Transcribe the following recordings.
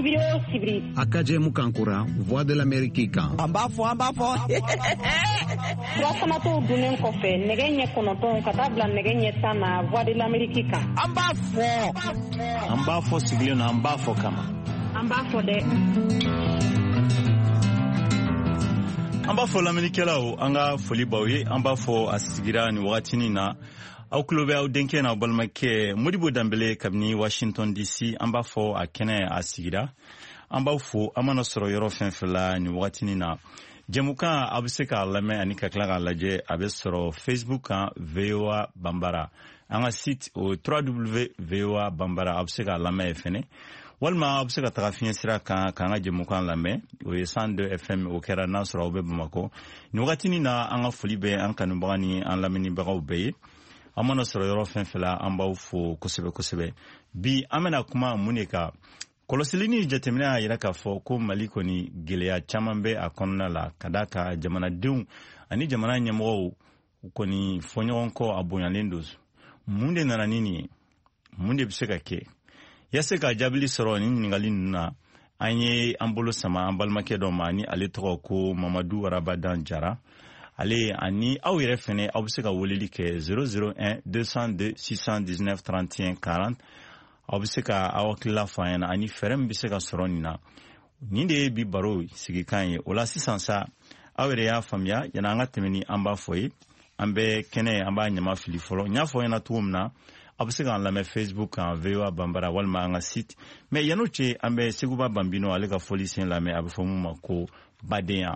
sibiri o sibiri. A ka jɛ mu kan kura Voix de l'Amérique kan. An b'a fɔ. Furasanatɔw dunnen kɔfɛ nɛgɛ ɲɛ 9 ka taa bila nɛgɛ ɲɛ 10 na Voix de l'Amérique kan. An b'a fɔ. An b'a fɔ sigilen na, an b'a fɔ kama. An b'a fɔ dɛ. An b'a fɔ lamɛnnikɛlaw, an ka foli b'aw ye. An b'a fɔ a sigira ni wagatinin na. Aw tulo bɛ aw denkɛ n'aw balimakɛ Modibo Danbele kabini Washington DC. An b'a fɔ a kɛnɛ a sigira. An b'aw fo, an mana sɔrɔ yɔrɔ fɛn fɛn la ni wagatinin na. Jɛmukan a bɛ se k'a lamɛn ani ka tila k'a lajɛ. A bɛ sɔrɔ Facebook kan VOA Bambara. An ka site o www.voa Bambara a bɛ se k'a lamɛn yen fɛnɛ. Walima a bɛ se ka taga fiɲɛ sira kan k'an ka jɛmukan lamɛn. O ye 102 FM o kɛra n'a sɔrɔ aw bɛ Bamakɔ. Ni wagatinin na an ka foli bɛ an kanubaga ni an lamɛnnibagaw bɛɛ ye. An mana sɔrɔ yɔrɔ fɛn fɛn la an b'aw fo kosɛbɛ kosɛbɛ. Bi an bɛna kuma mun de kan? Kɔlɔsili ni jateminɛ y'a jira k'a fɔ ko Mali kɔni gɛlɛya caman bɛ a kɔnɔna la ka d'a kan jamanadenw ani jamana ɲɛmɔgɔw kɔni fɔɲɔgɔn kɔ a bonyalen don. Mun de nana ni nin ye? Mun de bɛ se ka kɛ? Yase ka jaabili sɔrɔ ni ɲininkali ninnu na an ye an bolo sama an balimakɛ dɔ ma ni ale tɔgɔ ko Mamadu Warabadan Jara. Ale ani aw yɛrɛ fɛnɛ aw bɛ se ka weleli kɛ 001 202 619 31 40. Aw bɛ se ka aw hakilila fɔ an ɲɛna ani fɛɛrɛ min bɛ se ka sɔrɔ nin na. Nin de ye bi baro sigikan ye. O la sisan sa aw yɛrɛ y'a faamuya yanni an ka tɛmɛ ni an b'a fɔ ye. An bɛ kɛnɛ an b'a ɲama fili fɔlɔ. N y'a fɔ ɲɛna cogo min na aw bɛ se k'an lamɛn Facebook kan VOA Bambara walima an ka site. Mais yan'o cɛ an bɛ Seguba Bambino ale ka fɔli sen lamɛn a bɛ fɔ mun ma ko badenya.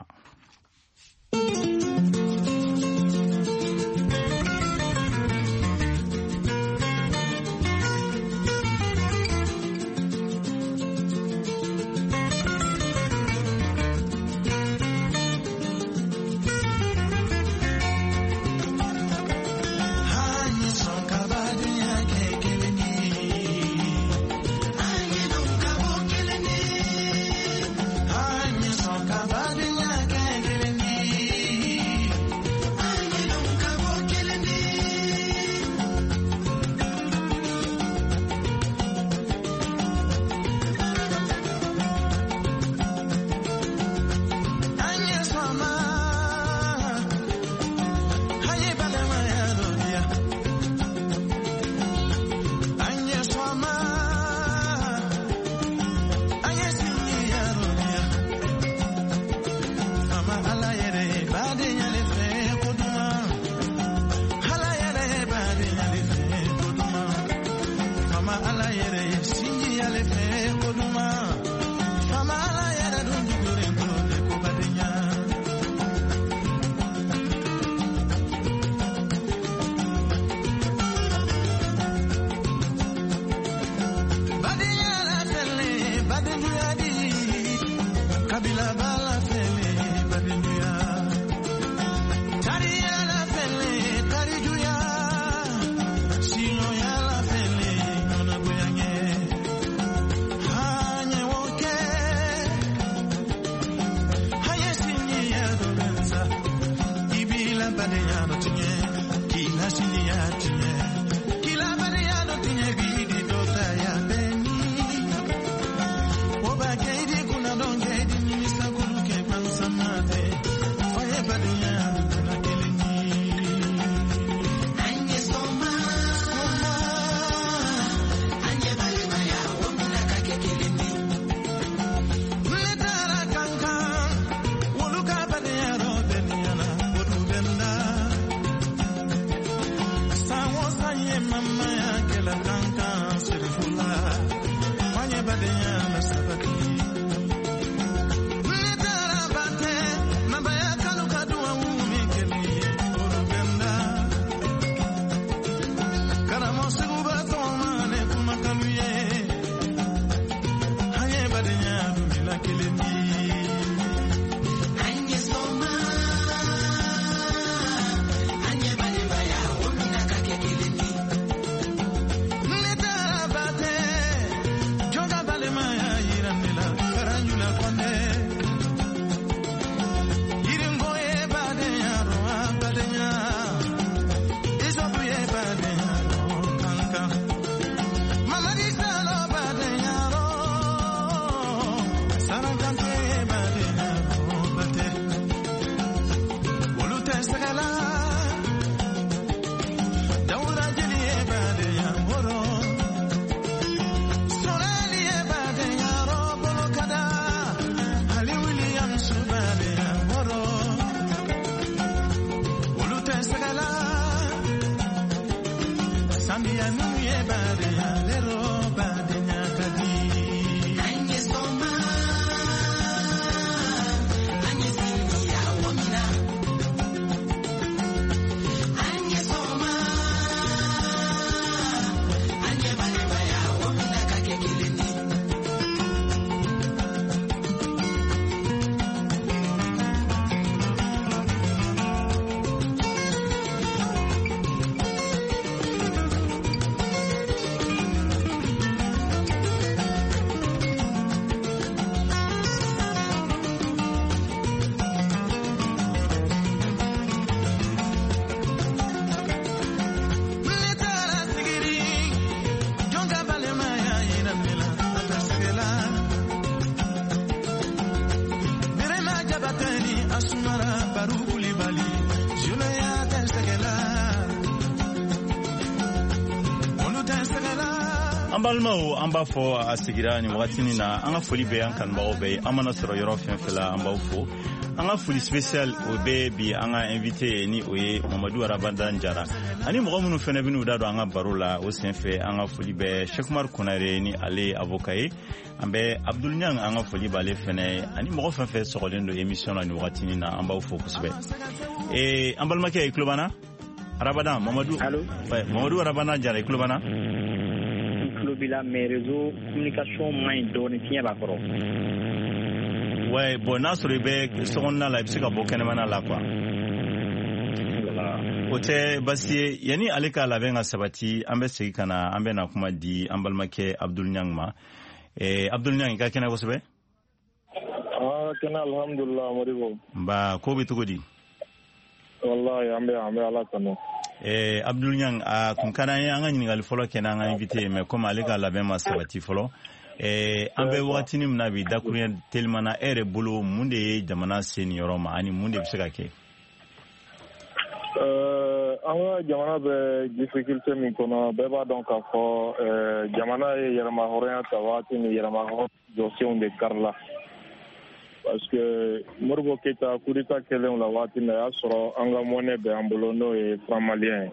Ambalmao ambafo asigira ni wakati na anga foli be ankan baobe amana soro yoro fenfela ambafo anga foli special obe bi anga invité ni oye Mamadou Arabada Njara ani mo munu fene binu dado anga barola o senfe anga foli be Cheikh Mar Konare ni ale avocat ambe Abdul Nyang anga foli bale fene ani mo fenfe sokolendo émission ni wakati na ambafo kusbe ambalmake klubana Arabada Mamadou Mamadou Arabada Njara klubana bila mes réseaux communication main donné tient ba koro ouais bon nasuri be sonna la bisika bokene mana la quoi ote basi yani alika la venga sabati ambe sikana ambe na kuma di ambalmake Abdul Nyangma Abdul Nyang ka kena gosobe kana alhamdulillah moribo ba ko bitugodi wallahi ambe ala kanu Abdul Nyang kun kana anga nyingal folo kenan anga invité mais comme alika la bema sabati folo ambe wakati ni mnabi dakunya telmana ere bulu munde jamana senior ma ani munde bisaka ke anga jamana be difficulté mi kono be ba donc afo jamana yerma horeya tawati ni yerma ho dossier de karla parce que Morbo Keita Kurita Kelen la wati na asoro anga mone be ambolono e framalien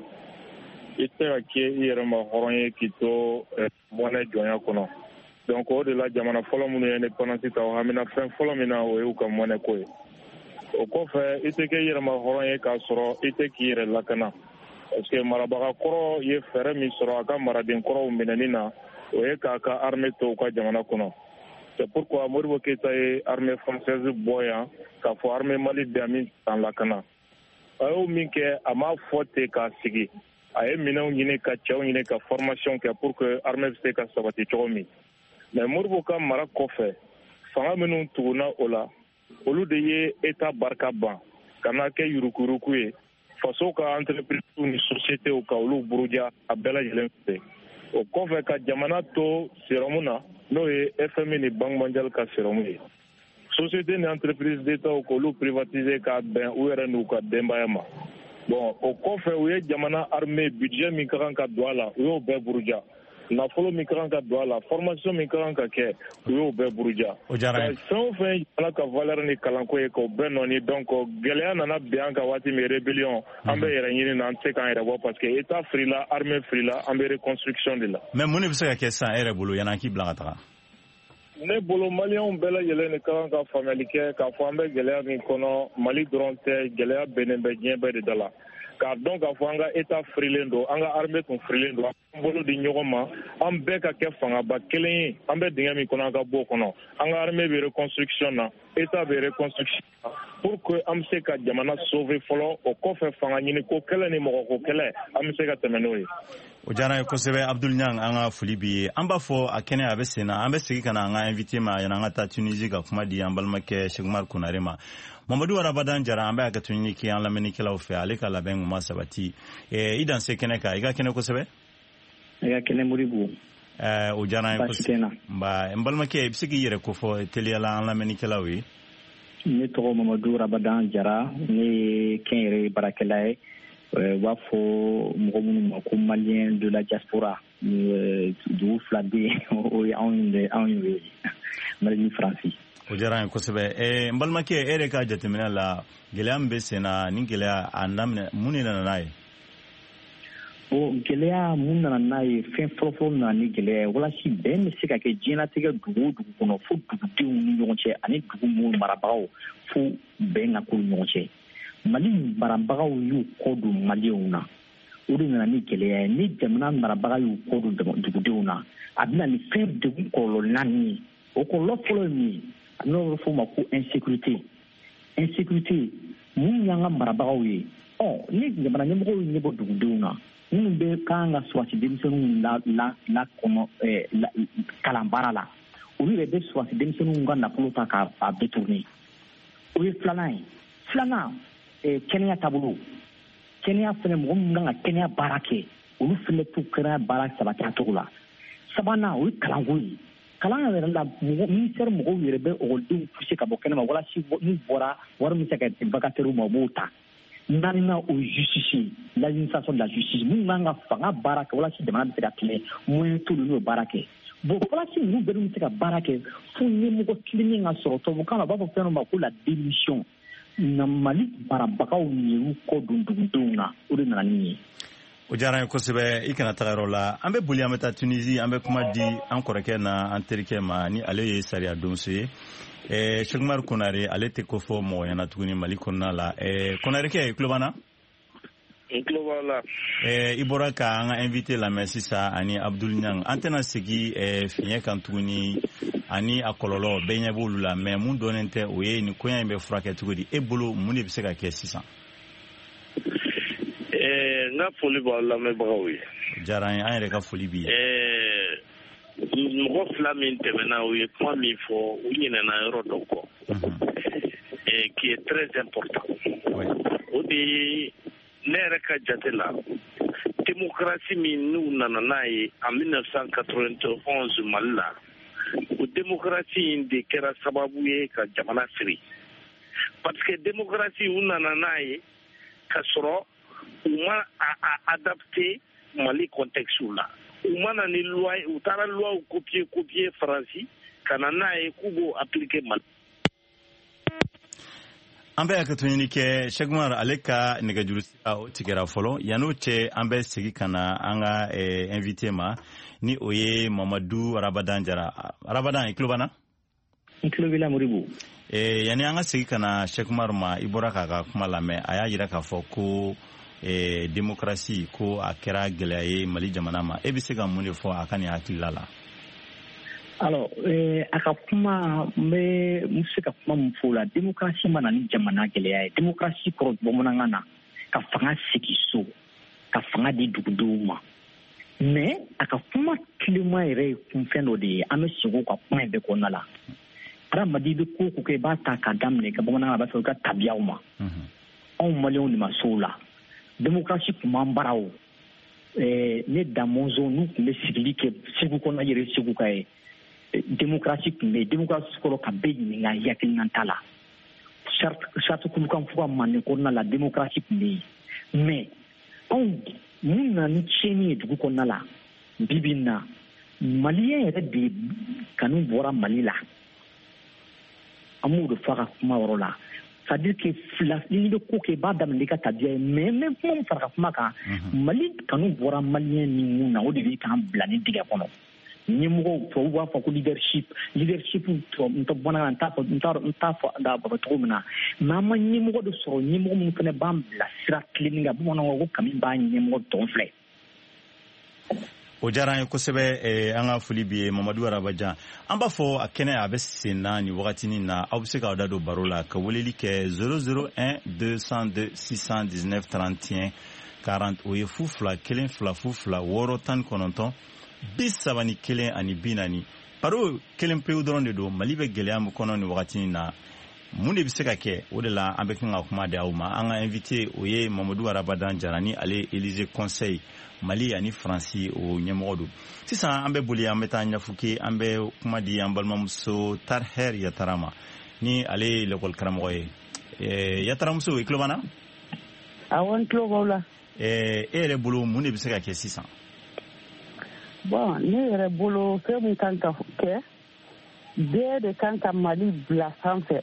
ite ake yerma horonye kito mone jonya kono donc au de la jamana folo munu ene konansi taw hamina fen folo mina o e ka mone koy o ko fe ite ke yerma horonye ka soro ite ki yere lakana parce que marabaga koro ye fere mi soro aka maradin koro minanina o e ka armée to ka jamana kono. C'est pourquoi Moribo Keita est armée française boya, qu'a fait armée Mali d'amis dans la cana. Ayo minke ama fote ka sigi. Aye mina ngine ka chao ngine ka formation ka pour que armée se ka sabati chomi. Mais Moribo ka mara kofe. Fanga menu tuguna ola. Olu de ye état barka ban. Kana ke yurukuruku ye. Faso ka entreprise ni société o ka olu buruja abela yelenfe. O kofe ka jamana to siromuna. No ye FMI ni Banque mondiale ka seromu ye. Société ni entreprise d'État o kolu privatiser ka ben u yɛrɛ n'u ka denbaya ma. Bon, o kɔfɛ u ye jamana armée budget min ka kan ka don a la u y'o bɛɛ buruja. Nafolo min ka kan ka don a la formation min ka kan ka kɛ u y'o bɛɛ buruja. Fɛn o fɛn jamana ka valeur ni kalanko ye k'o bɛɛ nɔni donc gɛlɛya nana bin an kan waati min rébellion an bɛ yɛrɛ ɲini na an tɛ se k'an yɛrɛ bɔ parce que État firila armée firila an bɛ reconstruction de la. Mais mun de bɛ se ka kɛ sisan e yɛrɛ bolo yanni an k'i bila ka taga? Ne bolo maliyɛnw bɛɛ lajɛlen de ka kan ka faamuyali kɛ k'a fɔ an bɛ gɛlɛya min kɔnɔ Mali dɔrɔn tɛ gɛlɛya bɛnnen bɛ diɲɛ bɛɛ de da la. K'a dɔn k'a fɔ an ka État firilen don an ka armée tun firilen don an bolo di ɲɔgɔn ma an bɛɛ ka kɛ fangaba kelen ye an bɛ dingɛ min kɔnɔ an ka bɔ o kɔnɔ an ka armée bɛ reconstruction na État bɛ reconstruction na pour que an bɛ se ka jamana sauver fɔlɔ o kɔfɛ fanga ɲini ko kɛlɛ ni mɔgɔ ko kɛlɛ an bɛ se ka tɛmɛ n'o ye. O diyara ye kosɛbɛ Abdul Nyang an ka foli b'i ye an b'a fɔ a kɛnɛ a bɛ sen na an bɛ segin ka na an ka invité ma yanni an ka taa Tunisie ka kuma di an balimakɛ Cheikh Mar Konare ma. Mamadou Arabada Njara an bɛ hakɛto ɲini kɛ an lamɛnnikɛlaw fɛ ale ka labɛn kun ma sabati i dan se kɛnɛ kan i ka kɛnɛ kosɛbɛ. I ka kɛnɛ Moribo. O diyara ye kosɛbɛ n balimakɛ i bɛ se k'i yɛrɛ kofɔ teliyala an lamɛnnikɛlaw ye. Ne tɔgɔ Mamadou Arabada Njara ne ye kɛnyɛrɛye baarakɛla ye. U b'a fɔ mɔgɔ minnu ma ko malien de la diaspora dugu fila bɛ yen o ye anw ye Mali ni Faransi. O diyara an ye kosɛbɛ n balimakɛ e yɛrɛ ka jateminɛ la gɛlɛya min bɛ sen na ni gɛlɛya a daminɛ mun de nana n'a ye? Gɛlɛya mun nana n'a ye fɛn fɔlɔfɔlɔ nana ni gɛlɛya ye walasa bɛn bɛ se ka kɛ diɲɛlatigɛ dugu o dugu kɔnɔ fo dugudenw ni ɲɔgɔn cɛ ani dugu minnu marabagaw fo bɛn ka k'u ni ɲɔgɔn cɛ. Mali marabagaw y'u kɔ don maliyɛnw na o de nana ni gɛlɛya ye ni jamana marabaga y'u kɔ don dugudenw na a bɛna ni fɛn degun kɔlɔlɔ naani ye o kɔlɔlɔ fɔlɔ ye min ye a n'o bɛ fɔ o ma ko insécurité mun y'an ka marabagaw ye ni jamana ɲɛmɔgɔw ye ɲɛ bɔ dugudenw na minnu bɛ kan ka surasi denmisɛnninw la kɔnɔ kalan baara la olu yɛrɛ bɛ surasi denmisɛnninw ka nafolo ta k'a bɛɛ tourner o ye filanan kɛnɛya taabolo kɛnɛya fana mɔgɔ minnu kan ka kɛnɛya baara kɛ olu fana t'u kɛnɛya baara sabati a cogo la sabanan o ye kalanko ye kalan yɛrɛ la ministère mɔgɔw yɛrɛ bɛ ekɔlidenw pousser ka bɔ kɛnɛma walasa n'u bɔra wari min se ka vacataires ma u b'o ta nanina au justice l'administration de la justice mun nga fanga baraka wala si demande de la moyen tout le barake bon wala si nous devons se barake fu ni mo ko kilini nga soro to bu kama ba ko feno ma ko la démission na Mali barabaka o ni ko dundundunga o de na ni o jara ko sebe ikana tagaro la ambe buli ameta Tunisie ambe kuma di encore ke na anterike ma ni ale ye saria donse Chegmar Konare ale te ko fo mo yana tuguni Mali konna la Konare ke klobana Globala ibora ka nga invité la Mesisa ani Abdul Nyang antena sigi fiye kan tuguni ani akololo benya bolu la mais mun donente o ye ni koyan be frake tugudi e bolo mun ne biseka ke 600 nga foli ba la me bawi jaran ay reka foli bi mo fla min tebena o ye kuma mi fo o nyina na yoro doko qui est très important o di nere ka jatela démocratie min nous nananaye en 1991 Malla o démocratie inde kera sababu ye ka jamana siri parce que démocratie unananaye ka soro uma adapté Mali contexte là umana ni loi utara loi copier français kananaye kugo appliquer Mali ambe akatuni ke Chegmar aleka nega jurusi au tigera folo yanoche ambe sigi kana anga invité ma ni oye Mamadou Rabadan Jara Rabadan iklubana iklubila muribu yani anga sigi kana Chegmar ma ibora ka kuma lame aya yira ka fo ko démocratie ko akera gelaye Mali jamana ma ebisega munde fo akani akilala alors akakuma me musika kuma mfula démocratie mana ni jamana gelaye démocratie ko bomonangana ka fanga sikiso ka fanga di duguduma mais akakuma kilima ire kumfendo de amesigo kwa point de konala ara madibe ko ke ba ta kadamne ka bomonangana ba so ka tabiauma on malion ni masola démocratie kuma mbarao ne damonzo nous le civili ke sigu kona yere sigu kai démocratie mais démocratie ko ka be ni nga yakin nantala charte kum kan fu man ko na la démocratie mais on muna ni cheni du ko na la bibina malien yere de kanu bora malila amu de fara kuma worola c'est-à-dire que la ligne de coke ba dam le ka tabia mais même pour fara kuma ka mali kanu bora malien ni muna o de kan blani diga kono nyimgo to wa fa ko leadership to bona anta fo da ba to mena mama nyimgo do so nyimgo mun kana bam la sira cleaninga bu mona ko kamin ba nyimgo to fle o jaran ko sebe anga fuli bi Mamadou Rabaja amba fo akene abesina ni wakati ni na obseka odado barola ka woleli ke 001 202 619 31 40 oye fufla kelen fla fufla woro tan kononton bis sabani kelen ani binani paro kelen peu dronde do malibe geleam kono ni wakati ni na munde biseka ke odela ambe kinga kuma da uma anga invité oye Mamadou Rabadan Jarani ale Élysée Conseil Mali ani Franci o nyemodo sisa ambe buli ameta nyafuki ambe kuma di ambalma muso tarher yatarama ni ale lekol karamoye yataramso iklobana awon klobola ele bulu munde biseka ke sisa bon ne yɛrɛ bolo fɛn min kan ka kɛ bɛɛ de kan ka Mali bila sanfɛ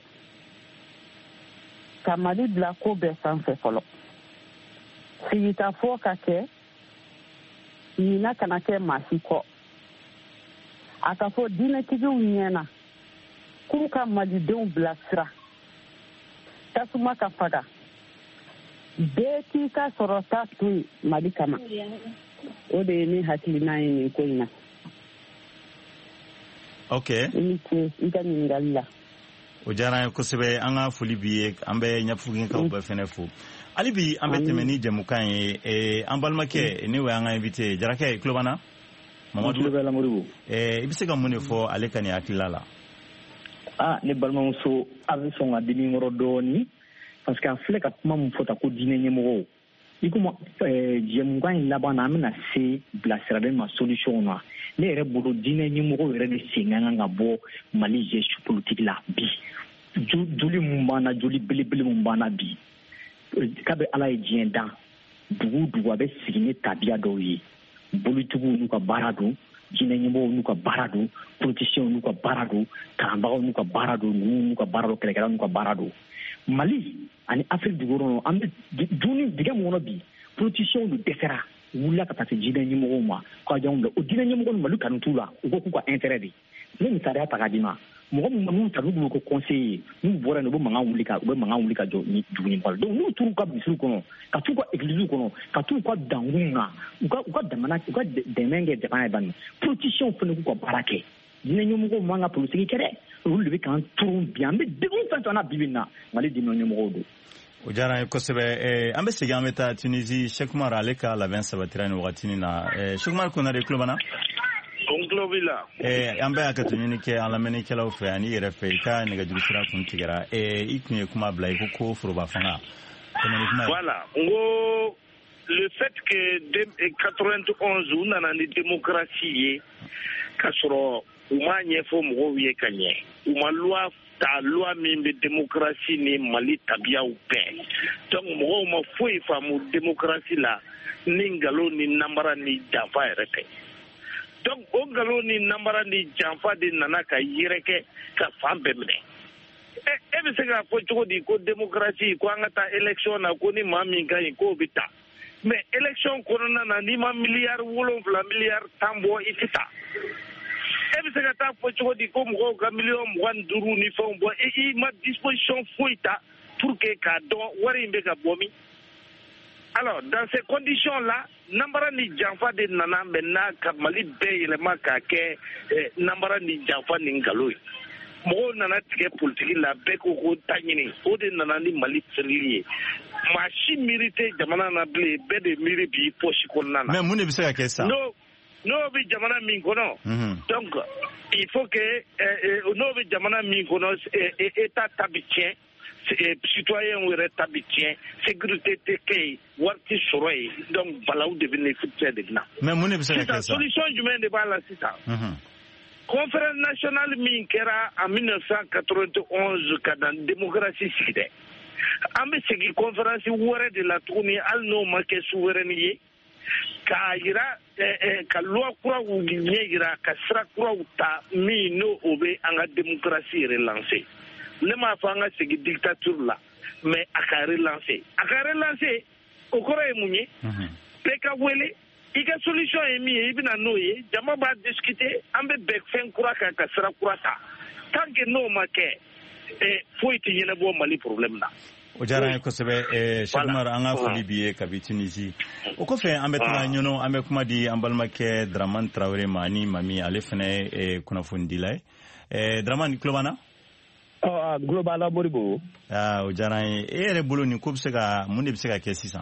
ka Mali bila ko bɛɛ sanfɛ fɔlɔ sigitafɔ ka kɛ ɲina kana kɛ maa si kɔ a ka fɔ diinɛtigiw ɲɛna k'u ka malidenw bilasira tasuma ka faga bɛɛ k'i ka sɔrɔta to yen Mali kama o de ye ne hakilina ye nin ko in na. Okay. Ni ce ita ɲininkali la. O diyara n ye kosɛbɛ an ka foli b'i ye an bɛ ɲɛfugin kaw bɛɛ fɛnɛ fo hali bi an bɛ tɛmɛ ni jɛmukan ye an balimakɛ ne o y'an ka invité Jarakɛ i tulo b'an na Mamadu i bɛ se ka mun de fɔ ale ka nin hakilila la. Ne balimamuso a bɛ sɔn ka dimi yɔrɔ dɔɔni parce que a filɛ ka kuma min fɔ ta ko diinɛ ɲɛmɔgɔw i komi jɛmukan in laban na an bɛna se bilasiralen ma solution na ne yɛrɛ bolo diinɛ ɲɛmɔgɔw yɛrɛ de sen ka kan ka bɔ Mali gestion politique la bi joli mun b'an na joli belebele mun b'an na bi k'a bɛ ala ye diɲɛ dan dugu dugu a bɛ sigi ni tabiya dɔw ye bolitigiw n'u ka baara don jinɛ ɲɛmɔgɔw n'u ka baara don politiciens n'u ka baara don kalanbagaw n'u ka baara don ninnu n'u ka baara don kɛlɛkɛlaw n'u ka baara don Mali ani Afrique du Nord an bɛ dumuni dingɛ mun kɔnɔ bi politiciens de dɛsɛra wulila ka taa se jinɛ ɲɛmɔgɔw ma k'a janw la o jinɛ ɲɛmɔgɔw Mali kanu t'u la u ko k'u ka intérêt de ne misaliya ta k'a d'i ma mɔgɔ minnu ta n'u ko conseiller n'u bɔra yen u bɛ mankan wuli ka jɔ ni dugu in kɔnɔ donc n'u t'u ka misiriw kɔnɔ ka t'u ka église kɔnɔ ka t'u ka dangun na u ka dɛmɛ kɛ jamana ye bani politiciens fana k'u ka baara kɛ jinɛ ɲɛmɔgɔw man ka politique kɛ dɛ olu de bɛ k'an turu bi an bɛ degun fɛn fɛn na bi na Mali jinɛ ɲɛmɔgɔw don. O diyara n ye kosɛbɛ an bɛ segin an bɛ taa Tunisie Cheikh Oumar ale ka labɛn sabatira ni wagati na Cheikh Oumar Konare tulo b'an na. An bɛ ka ɲini kɛ an lamɛnnikɛlaw fɛ ani yɛrɛ fɛ i ka nɛgɛjuru sira kun tigɛra i tun ye kuma bila i ko foroba fanga. Voilà ngo le fait que 91 u nana ni démocratie ye ka sɔrɔ u ma ɲɛfɔ mɔgɔw ye ka ɲɛ u ma loi min bɛ démocratie ni Mali tabiyaw bɛɛ donc mɔgɔw ma foyi faamu démocratie la ni ngalon ni namara ni janfa yɛrɛ tɛ. Donc o ngalon ni namara ni janfa de nana ka yɛrɛkɛ ka fan bɛɛ minɛ e bɛ se k'a fɔ cogo di ko démocratie ko an ka taa élection na ko ni maa min ka ɲi k'o bɛ taa mais élection kɔnɔna na n'i ma miliyari 7 miliyari 10 bɔ i tɛ taa e bɛ se ka taa fɔ cogo di ko mɔgɔw ka miliyɔn 25 ni fɛnw bɔ i ma disposition foyi ta pour que k'a dɔn wari in bɛ ka bɔ min. Alors, dans ces conditions-là, nambara ni janfa de nana maintenant ka Mali bɛɛ yɛlɛma k'a kɛ nambara ni janfa ni nkalon ye. Mɔgɔw nana tigɛ politique la bɛɛ ko ta ɲini o de nana ni Mali ferili ye. Maa si miiri tɛ jamana na bilen bɛɛ de miiri b'i poche kɔnɔna na. Mais mun de bɛ se ka kɛ sa? N'o bɛ jamana min kɔnɔ. Donc, il faut que n'o bɛ jamana min kɔnɔ État ta bi tiɲɛ. Citoyen wɛrɛ ta bi tiɲɛ sécurité tɛ kɛ yen wari tɛ sɔrɔ yen donc balawu de bɛ bénéficier de na. mais mun de bɛ se ka kɛ sa? solution jumɛn de b'a la sisan. conférence nationale min kɛra en 1991 ka dan démocratie sigi dɛ an bɛ segin conférence wɛrɛ de la tuguni hali n'o ma kɛ souveraineté ye k'a yira ka loi kuraw ɲɛ yira ka sira kuraw ta min n'o o bɛ an ka démocratie relancer. Ne m'a fɔ an ka segin dictature la mais a ka relancer o kɔrɔ ye mun ye bɛɛ ka wele i ka solution ye min ye i bɛna n'o ye jama b'a discuter an bɛ bɛn fɛn kura kan ka sira kura ta tant que n'o ma kɛ foyi tɛ ɲɛnabɔ Mali problème na. O diyara n ye kosɛbɛ Cheikh Oumar an ka foli b'i ye kabi Tunisie o kɔfɛ an bɛ taga ɲɔnɔ an bɛ kuma di an balimakɛ Dramane Traoré ma ani Mami ale fana ye kunnafonidila ye Dramane tulo b'an na. Global Moribo. O diyara n ye e yɛrɛ bolo nin ko bɛ se ka mun de bɛ se ka kɛ sisan.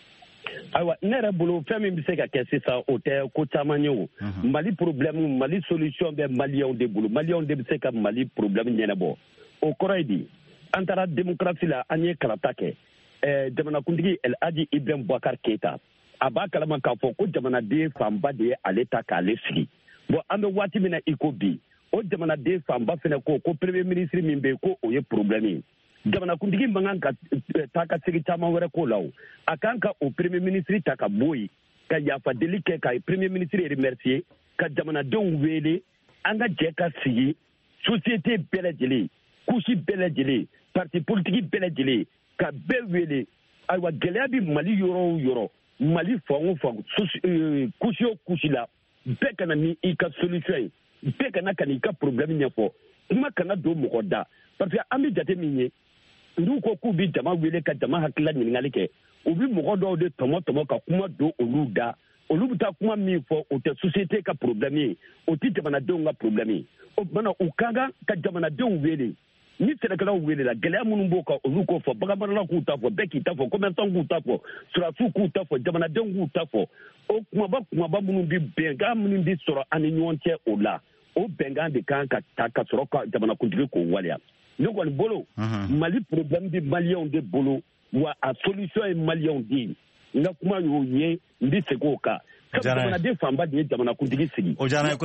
Ayiwa ne yɛrɛ bolo fɛn min bɛ se ka kɛ sisan o tɛ ko caman ye o Mali problème Mali solution bɛ maliyɛnw de bolo maliyɛnw de bɛ se ka Mali problème ɲɛnabɔ o kɔrɔ ye di an taara démocratie la an ye kalata kɛ jamanakuntigi El Hadji Ibrahim Boubacar Keita a b'a kalama k'a fɔ ko jamanaden fanba de ye ale ta k'ale sigi bon an bɛ waati min na i ko bi o jamanaden fanba fana ko premier ministre min bɛ yen ko o ye problème ye jamanakuntigi man kan ka taa ka segin caman wɛrɛ ko la o a kan ka o premier ministre ta ka bɔ yen ka yafa deli kɛ ka premier ministre remercier ka jamanadenw wele an ka jɛ ka sigi société bɛɛ lajɛlen couche bɛɛ lajɛlen parti politique bɛɛ lajɛlen ka bɛɛ wele ayiwa gɛlɛya bɛ Mali yɔrɔ o yɔrɔ Mali fan o fan couche o couche la bɛɛ kana ni i ka solution ye bɛɛ kana ka n'i ka problème ɲɛfɔ kuma kana don mɔgɔ da parce que an bɛ jate min ye n'u ko k'u bɛ jama wele ka jama hakilila ɲininkali kɛ u bɛ mɔgɔ dɔw de tɔmɔ ka kuma don olu da olu bɛ taa kuma min fɔ o tɛ société ka problème ye o tɛ jamanadenw ka problème ye o tuma na u ka kan ka jamanadenw wele ni sɛnɛkɛlaw welela gɛlɛya minnu b'o kan olu k'o fɔ baganmaralaw k'u ta fɔ bɛɛ k'i ta fɔ commerçant k'u ta fɔ surasiw k'u ta fɔ jamanadenw k'u ta fɔ o kumaba minnu bɛ bɛnkan minnu bɛ sɔrɔ an ni ɲɔgɔn cɛ o la o bɛnkan de kan ka ta ka sɔrɔ ka jamanakuntigi k'o waleya ne kɔni bolo Mali problème bɛ maliyɛnw de bolo wa a solution ye maliyɛnw de ye n ka kuma y'o ye n bɛ segin o kan jamanaden fanba de ye jamanakuntigi sigi. O diyara n ye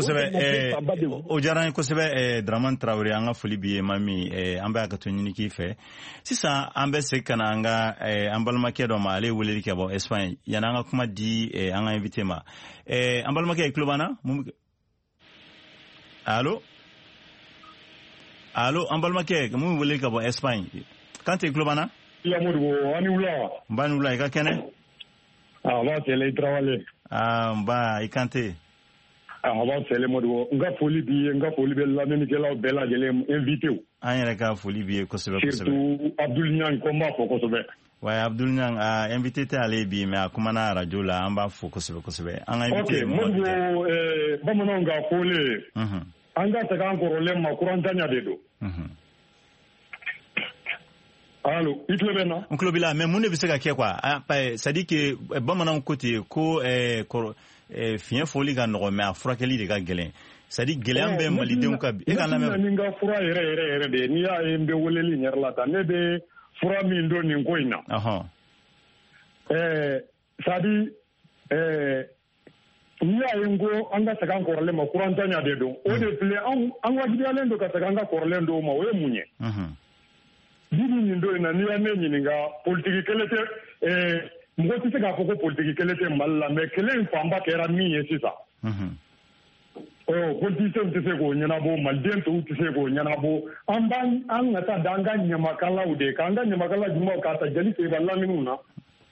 kosɛbɛ Dramane Traoré, an ka foli b'i ye Mami, an bɛ ka to ɲini k'i fɛ. Sisan an bɛ segin ka na an ka an balimakɛ dɔ ma, ale ye weleli kɛ bɔ Espagne, yanni an ka kuma di an ka invité ma. An balimakɛ i tulo b'an na? Allo, an balimakɛ mun bɛ weleli ka bɔ Espagne, Kante i tulo b'an na? Yamuru, ani wula wa? N b'a ni wula, i ka kɛnɛ? B'a sɛlɛ i Tarawele. N ba i Kante. B'a sɛlɛ Modibo, n ka foli b'i ye, n ka foli bɛ lamɛnnikɛlaw bɛɛ lajɛlen invité w. An yɛrɛ ka foli b'i ye kosɛbɛ kosɛbɛ. Surtout Abdul Niang, ko n b'a fɔ kosɛbɛ. Ouais, Abdul Niang, invité tɛ ale bi, mais a kumana radio la, an b'a fɔ kosɛbɛ kosɛbɛ. An ka invité Modibo, bamananw ka fɔlen, an ka segin an kɔrɔlen ma, kurantanya de don. Allo, i tulo bɛ n na? N tulo b'i la, mais mun de bɛ se ka kɛ quoi? C'est à dire que bamananw ko ten ko fiɲɛ fɔli ka nɔgɔ mais a furakɛli de ka gɛlɛn. C'est à dire gɛlɛya bɛ malidenw ka bi. E ka lamɛn. Ni ka fura yɛrɛ de, n'i y'a ye n bɛ weleli in yɛrɛ la tan, ne bɛ fura min don nin ko in na. C'est à dire n'i y'a ye n ko an ka segin an kɔrɔlen ma, kurantanya de don. O de filɛ an wajibiyalen don ka segin an ka kɔrɔlen dɔw ma, o ye mun ye? Bibi nin don in na n'i y'a ne ɲininka politiki kelen tɛ mɔgɔ tɛ se k'a fɔ ko politiki kelen tɛ Mali la mais kelen in fanba kɛra min ye sisan. Politisiyɛnw tɛ se k'o ɲɛnabɔ, maliden tɔw tɛ se k'o ɲɛnabɔ. An ka taa da an ka ɲamakalaw de k'an ka ɲamakala jumɛnw k'a ta Jali Seba Laminiw na.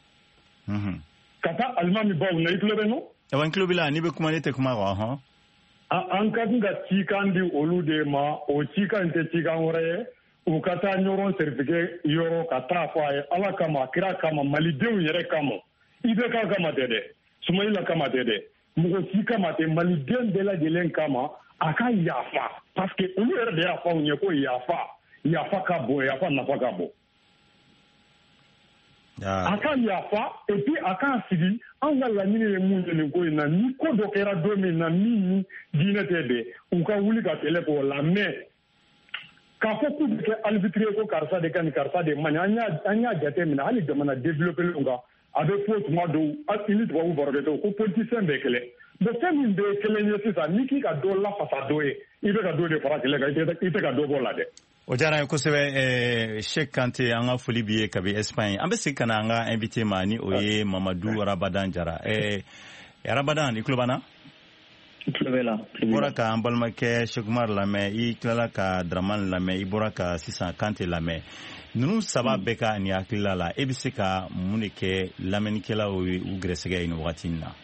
Ka taa alimami baw na, i tulo bɛ nɔ? N tulo b'i la, n'i bɛ kuma ne tɛ kuma quoi. An ka kan ka cikan di olu de ma, o cikan tɛ cikan wɛrɛ ye. U ka taa ɲɔgɔn certificat yɔrɔ ka taa fɔ a ye Ala kama, kira kama, malidenw yɛrɛ kama. IBK kama tɛ dɛ, Sumayila kama tɛ dɛ, mɔgɔ si kama tɛ, maliden bɛɛ lajɛlen kama, a ka yafa. Parce que olu yɛrɛ de y'a fɔ anw ye ko yafa ka bon, yafa nafa ka bon. A ka yafa, et puis a ka sigi, an ka laɲini ye mun ye nin ko in na, ni ko dɔ kɛra don min na min ni diinɛ tɛ bɛn, u ka wuli ka kɛlɛ k'o la, mais k'a fɔ k'u bɛ kɛ arbitre ko karisa de ka nin karisa de man ɲi, an y'a jate minɛ hali jamana développelenw kan a bɛ fɔ tuma dɔw hali ni tubabu barokɛtɔw ko politicien bɛɛ kɛlɛ, mais fɛn min bɛ kelen ye sisan n'i k'i ka dɔ lafasa dɔ ye i bɛ ka dɔ de fara kɛlɛ kan, i tɛ ka dɔ bɔ la dɛ. O diyara n ye kosɛbɛ Sheikh Kante, an ka foli b'i ye kabi Espagne. An bɛ segin ka na an ka invité ma ni o ye Mamadu Rabadan Jara. Rabadan, i tulo b'an na? I bɔra ka an balimakɛ Sheikh Umar lamɛn, i tilala ka Dramane lamɛn, i bɔra ka sisan Kante lamɛn. Ninnu saba bɛɛ ka nin hakilila la, e bɛ se ka mun de kɛ lamɛnnikɛlaw ye u gɛrɛsɛgɛ ye nin wagati in na?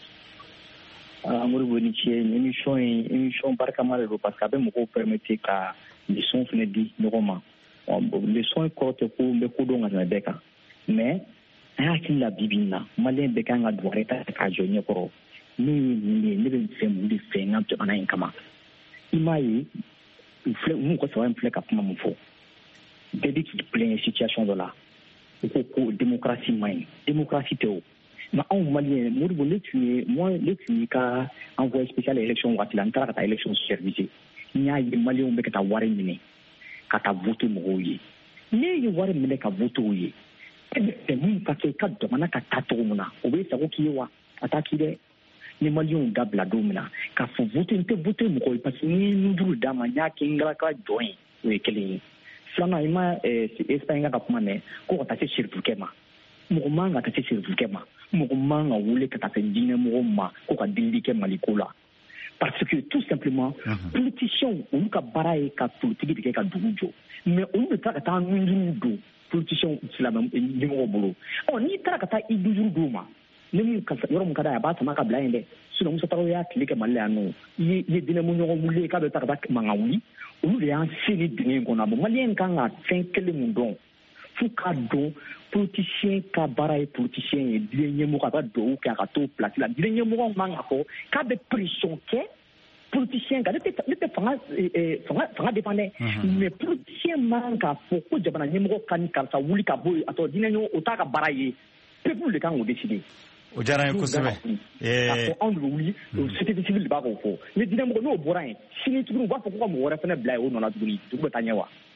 Moribo ni ce, émission barikama de don parce que a bɛ mɔgɔw permettre ka leçon fana di ɲɔgɔn ma. Leçon kɔrɔ tɛ ko n bɛ ko dɔn ka tɛmɛ bɛɛ kan, mais an hakili la bi bi in na maliyɛn bɛɛ kan ka duwawu ta k'a jɔ ɲɛkɔrɔ. Ne bɛ fɛn mun de fɛ n ka jamana in kama. I m'a ye n'u ka saba in filɛ ka kuma mun fɔ, bɛɛ bɛ k'i plaindre situation dɔ la, u ko démocratie man ɲi, démocratie tɛ o. Mais anw maliyɛn, Modibo ne tun ye ka envoyé spécial élection waati la, n taara ka taa élection superviser. N y'a ye maliyɛnw bɛ ka taa wari minɛ ka taa voter mɔgɔw ye. Ne ye wari minɛ ka voter u ye, e bɛ fɛ mun ka kɛ i ka jamana ka taa cogo min na, o bɛ sago k'i ye wa? A t'a k'i dɛ. Ni maliyɛnw dabila don min na k'a fɔ voter n tɛ voter mɔgɔ ye parce que ni ye nujuru d'a ma n y'a kɛ n galaka jɔn ye, o ye kelen ye. Filanan i ma Espagne ka kuma mɛn ko ka taa se sirifukɛ ma, mɔgɔ man ka taa se sirifukɛ ma, mɔgɔ man ka wele ka taa se diinɛ mɔgɔw ma ko ka delili kɛ Maliko la, parce que tout simplement politiciens olu ka baara ye ka politique de kɛ ka dugu jɔ, mais olu bɛ taa ka taa nujuru don politiciens silamɛ ɲɛmɔgɔw bolo. N'i taara ka taa i nujuru d'u ma, ne yɔrɔ min ka d'a ye a b'a sama ka bila yen dɛ, sinon Musa Tarawele y'a tile kɛ Mali la yan nɔ, i ye diinɛ ɲɔgɔn wuli k'a bɛ taa ka taa mankan wuli, olu de y'an se ni dingɛ in kɔnɔ. Maliyɛn kan ka fɛn kelen mun dɔn, f'u k'a dɔn politicien ka baara ye politicien ye, diinɛ ɲɛmɔgɔ a ka duwawu kɛ a ka t'o place la, diinɛ ɲɛmɔgɔ man ka fɔ k'a bɛ pression kɛ politicien kan, ne tɛ fanga dépend dɛ, mais politicien man ka fɔ ko jamana ɲɛmɔgɔ ka ni karisa wuli ka bɔ yen, a tɔ diinɛ ɲɛmɔgɔ o t'a ka baara ye, peuple de kan k'o décider. O diyara n ye kosɛbɛ. K'a fɔ anw de bɛ wuli, société civile de b'a k'o fɔ. Ni diinɛ mɔgɔ n'o bɔra yen, sini tuguni u b'a fɔ ko ka mɔgɔ wɛrɛ fana bila yen o nɔ la tuguni, dugu bɛ taa ɲɛ wa?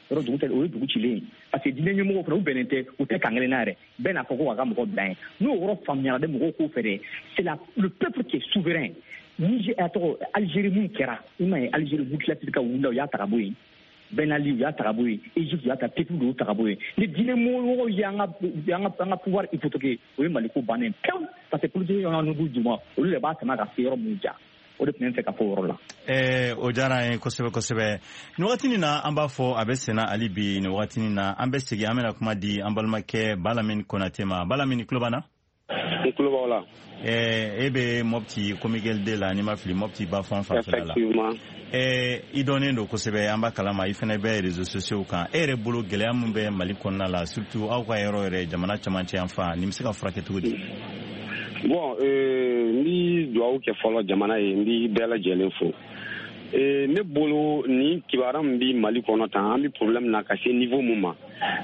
yɔrɔ dugu tɛ o ye dugu cilen parce que diinɛ ɲɛmɔgɔw fana u bɛnnen tɛ u tɛ kan kelen na yɛrɛ bɛɛ n'a fɔ ko a ka mɔgɔ bila yen n'o yɔrɔ faamuyara de mɔgɔw k'o fɛ dɛ c'est le peuple qui est souverain Niger tɔgɔ Algérie min kɛra i m'a ye Algérie Bouteflika ka wulila u y'a ta ka bɔ yen Ben Ali u y'a ta ka bɔ yen Égypte u y'a ta Tepu de y'u ta ka bɔ yen ni diinɛ ɲɛmɔgɔw ye an ka pouvoir hypothéqué o ye Mali ko bannen pewu parce que politique y'an ka nugu juma olu de b'a tɛmɛ ka se yɔrɔ min ja o de tun fɛ ka fɔ yɔrɔ la. O diyara an ye kosɛbɛ kosɛbɛ nin wagati nin na an b'a fɔ a bɛ senna hali bi nin wagati nin na an bɛ segin an bɛna kuma di an balimakɛ Balamini Konate ma Balamini tulo b'an na. N tulo b'aw la. E bɛ Mopti Komigel de la n'i ma fili Mopti Bafan fanfɛla la. I dɔnnen don kosɛbɛ an b'a kalama i fana bɛ réseaux sociaux kan e yɛrɛ bolo gɛlɛya min bɛ Mali kɔnɔna la surtout aw ka yɔrɔ yɛrɛ jamana camancɛ yan fan nin bɛ se ka furakɛ cogo di. Bon n bɛ dugawu kɛ fɔlɔ jamana ye n bɛ bɛɛ lajɛlen fo ne bolo ni kibaruya min bɛ Mali kɔnɔ tan an bɛ problème na ka se niveau min ma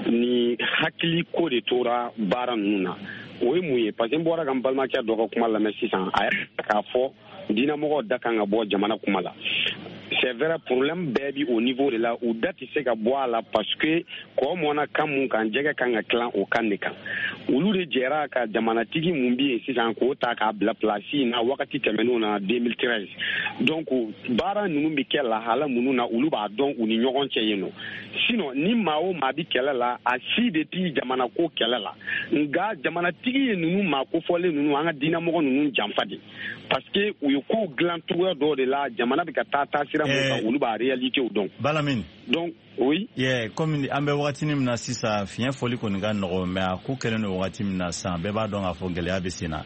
ni hakili ko de tora baara ninnu na o ye mun ye parce que n bɔra ka n balimakɛ dɔ ka kuma lamɛn sisan a yɛrɛ k'a fɔ diinɛmɔgɔw da kan ka bɔ jamana kuma la c'est vrai problème bɛɛ bi au niveau de la u da tɛ se ka bɔ a la parce que kɔ mɔna kan mun kan jɛgɛ kan ka tilan o kan de kan olu de jɛra ka jamanatigi mun bɛ yen sisan k'o ta k'a bila place na wagati tɛmɛnenw na 2013 donc baara ninnu bɛ kɛ lahala minnu na olu b'a dɔn u ni ɲɔgɔn cɛ yen nɔ sinon ni maa o maa bɛ kɛlɛ la a si de tɛ jamana ko kɛlɛ la nka jamanatigi ye ninnu maa kofɔlen ninnu an ka diinɛmɔgɔ ninnu janfa de parce que u ye kow dilan cogoya dɔ de la jamana bɛ ka taa sira mun kan olu b'a réalitéw dɔn. Balamini. Donc oui. Comme an bɛ wagati min na sisan fiɲɛ fɔli kɔni ka nɔgɔ mais a ko kɛlen don wagati min na sisan bɛɛ b'a dɔn k'a fɔ gɛlɛya bɛ sen na.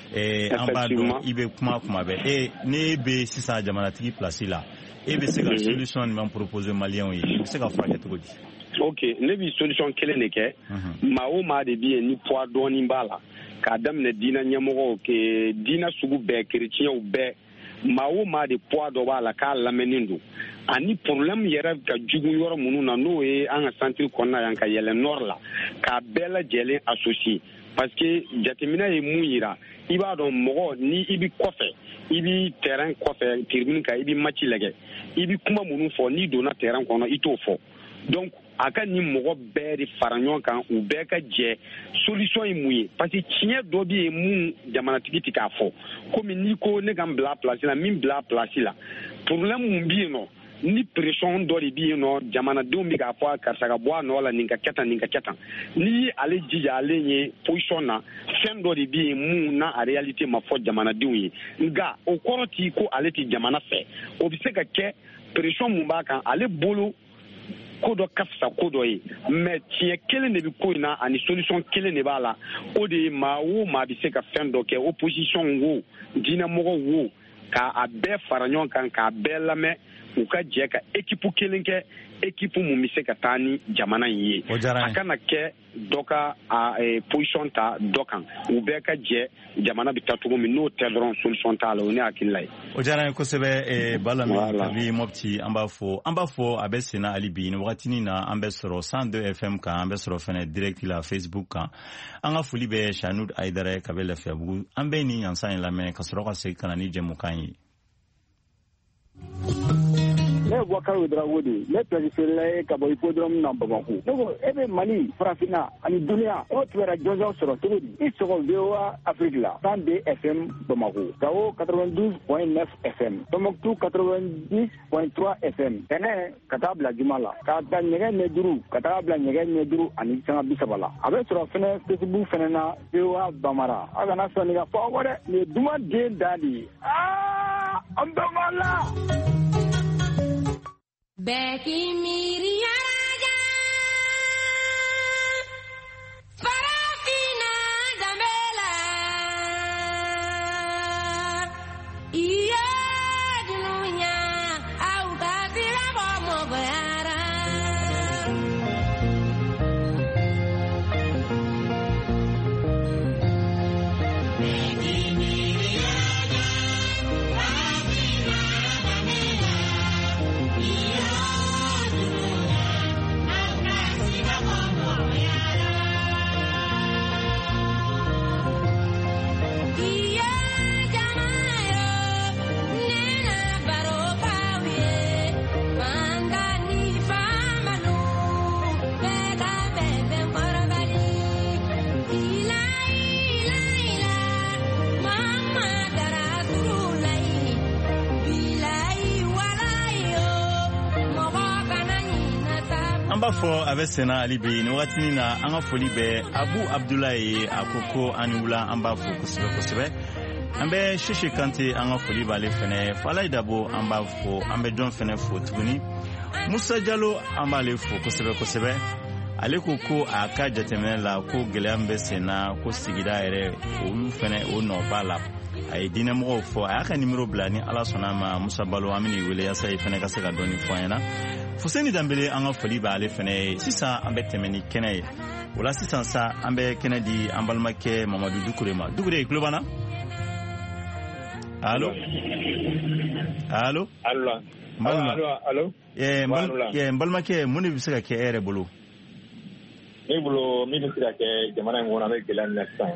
An b'a dɔn i bɛ kuma bɛɛ ne bɛ sisan jamanatigi place la e bɛ se ka solution jumɛn proposer maliyɛnw ye i bɛ se ka furakɛ cogo di. Ok ne bɛ solution kelen de kɛ maa o maa de bɛ yen ni poids dɔɔnin b'a la k'a daminɛ diinɛ ɲɛmɔgɔw ke diinɛ sugu bɛɛ kerecɛnw bɛɛ maa o maa de poids dɔ b'a la k'a lamɛnnen don ani problème yɛrɛ ka jugu yɔrɔ minnu na n'o ye an ka centre kɔnɔna yan ka yɛlɛ nord la k'a bɛɛ lajɛlen associer parce que jateminɛ ye mun yira i b'a dɔn mɔgɔ ni i bi kɔfɛ i bi terrain kɔfɛ tribune kan i bi match lajɛ i bi kuma minnu fɔ n'i donna terrain kɔnɔ i t'o fɔ donc a ka ni mɔgɔ bɛɛ de fara ɲɔgɔn kan u bɛɛ ka jɛ solution ye mun ye parce que tiɲɛ dɔ bɛ yen mun jamanatigi tɛ k'a fɔ komi n'i ko ne ka n bila place la min bila place la problème mun bɛ yen nɔ ni pression dɔ de bɛ yen nɔ jamanadenw bɛ k'a fɔ karisa ka bɔ a nɔ la nin ka kɛ tan nin ka kɛ tan n'i ye ale jija ale ye position na fɛn dɔ de bɛ yen mun n'a a réalité ma fɔ jamanadenw ye nka o kɔrɔ t'i ko ale tɛ jamana fɛ o bɛ se ka kɛ pression mun b'a kan ale bolo ko dɔ ka fisa ko dɔ ye mais tiɲɛ kelen de bɛ ko in na ani solution kelen de b'a la o de ye maa o maa bɛ se ka fɛn dɔ kɛ opposition wo diinɛmɔgɔ wo k'a bɛɛ fara ɲɔgɔn kan k'a bɛɛ lamɛn u ka jɛ ka équipe kelen kɛ équipe mun bɛ se ka taa ni jamana in ye a kana kɛ dɔ ka position ta dɔ kan u bɛɛ ka jɛ jamana bɛ taa cogo min n'o tɛ dɔrɔn solution t'a la o ne hakili la ye. O diyara n ye kosɛbɛ Balamini kabi Mopti an b'a fɔ a bɛ senna hali bi nin wagatinin na an bɛ sɔrɔ 102 FM kan an bɛ sɔrɔ fɛnɛ direct la Facebook kan an ka foli bɛ Chanud Aidara ka bɛ Lafiyabugu an bɛ nin yansan in lamɛn ka sɔrɔ ka segin ka na ni jɛmukan ye. Ne Boubacar Dramane ne préféré ye ka bɔ hippodrome na Bamako. Ne ko e bɛ Mali farafinna ani duniya o tubara jɔnjɔn sɔrɔ cogo di i sɔgɔ VOA Afrique la 102 FM Bamako Gao 92.9 FM Tombouctou 90.3 FM Benin ka taa bila Juma la ka taa ɲɛgɛn ɲɛ duuru ka taa bila ɲɛgɛn ɲɛ duuru ani sanga 30 la a bɛ sɔrɔ fɛnɛ Facebook fɛnɛ na VOA Bamara a kana sɔnni ka fɔ wɛrɛ nin ye dumaden da de ye an bɛ la. Beki miriaraja Farafina damela Iya dunya au katira bomo bayara Beki miriaraja Farafina damela Iya an b'a fɔ a bɛ senna hali bi nin wagatinin na an ka foli bɛ Abu Abdulaye a ko ko an ni wula an b'a fɔ kosɛbɛ kosɛbɛ an bɛ Sese Kante an ka foli b'ale fɛnɛ Falaye Dabo an b'a fɔ an bɛ jɔn fɛnɛ fo tuguni Musa Jalo an b'ale fo kosɛbɛ kosɛbɛ ale ko a ka jateminɛ la ko gɛlɛya min bɛ senna ko sigida yɛrɛ olu fɛnɛ o nɔ b'a la a ye diinɛmɔgɔw fɔ a y'a ka nimero bila ni Ala sɔnna ma Musa Balo an bɛn'i wele yaasa i fɛnɛ ka se ka dɔɔni fɔ an ɲɛna Fuseni Danbele an ka foli b'ale fɛnɛ ye sisan an bɛ tɛmɛ ni kɛnɛ ye o la sisan sa an bɛ kɛnɛ di an balimakɛ Mamadu Dukure ma Dukure i tulo b'an na allo allo allo allo n balimakɛ mun de bɛ se ka kɛ e yɛrɛ bolo ne bolo min bɛ se ka kɛ jamana in kɔnɔ a bɛ gɛlɛya min na sisan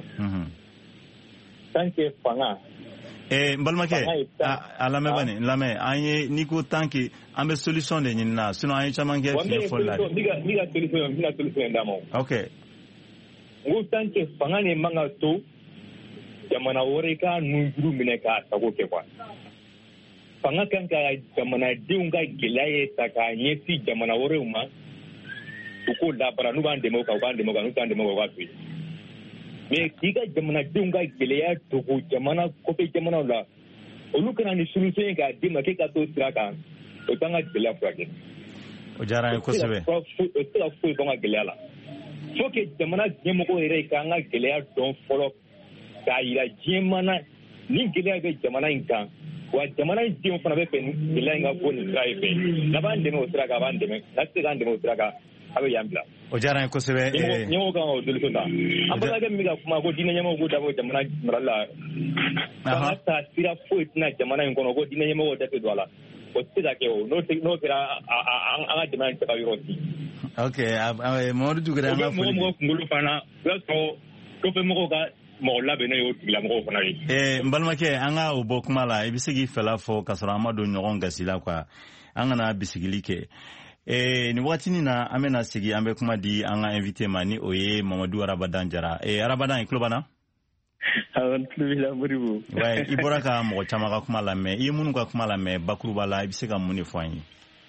tant que fanga n balimakɛ a lamɛn bani lamɛn an ye n'i ko tant que an bɛ solution de ɲini na sinon an ye caman kɛ fiɲɛ fɔli la de n bɛ ka solution d'a ma ok n ko tant que fanga ne man ka to jamana wɛrɛ ka nunjuru minɛ k'a sago kɛ quoi fanga kan ka jamanadenw ka gɛlɛya ye ta k'a ɲɛsin jamana wɛrɛw ma u k'o labara n'u b'an dɛmɛ o kan u b'an dɛmɛ o kan n'u t'an dɛmɛ o b'a to yen mais k'i ka jamanadenw ka gɛlɛya dogo jamana kɔfɛ jamanaw la olu kana ni solution ye k'a d'i ma k'e ka to sira kan o t'an ka gɛlɛya furakɛ o diyara n ye kosɛbɛ o tɛ se ka foyi bɔ an ka gɛlɛya la faut que jamana ɲɛmɔgɔ yɛrɛ k'an ka gɛlɛya dɔn fɔlɔ k'a yira diɲɛ na ni gɛlɛya bɛ jamana in kan wa jamana in denw fana bɛ fɛ ni gɛlɛya in ka bɔ nin sira in fɛ n'a b'an dɛmɛ o sira kan a b'an dɛmɛ n'a tɛ se k'an dɛmɛ o sira kan a bɛ yan bila o diyara n ye kosɛbɛ ɲɛmɔgɔ kan ka o solution ta an balimakɛ min bɛ ka kuma ko diinɛ ɲɛmɔgɔ k'u dabɔ jamana marali la fanga ta sira foyi tɛna jamana in kɔnɔ ko diinɛ ɲɛmɔgɔ da tɛ don a la o tɛ se ka kɛ o n'o kɛra an ka jamana in tɛ ka yɔrɔ ci ok Mamadu Dukure an ka foli mɔgɔ kunkolo fana o y'a sɔrɔ kɔfɛmɔgɔw ka mɔgɔ labɛnnen y'o tigilamɔgɔw fana ye n balimakɛ an ka o bɔ kuma la i bɛ se k'i fɛla fɔ k'a sɔrɔ an ma don ɲɔgɔn gasi la quoi an kana bisigili kɛ nin wagatinin na an bɛna sigi an bɛ kuma di an ka invité ma ni o ye Mamadu Arabadan Jara Arabadan i tulo b'an na awɔ tulo b'i la Modibo ouais i bɔra ka mɔgɔ caman ka kuma lamɛn i ye minnu ka kuma lamɛn bakuruba la i bɛ se ka mun de fɔ an ye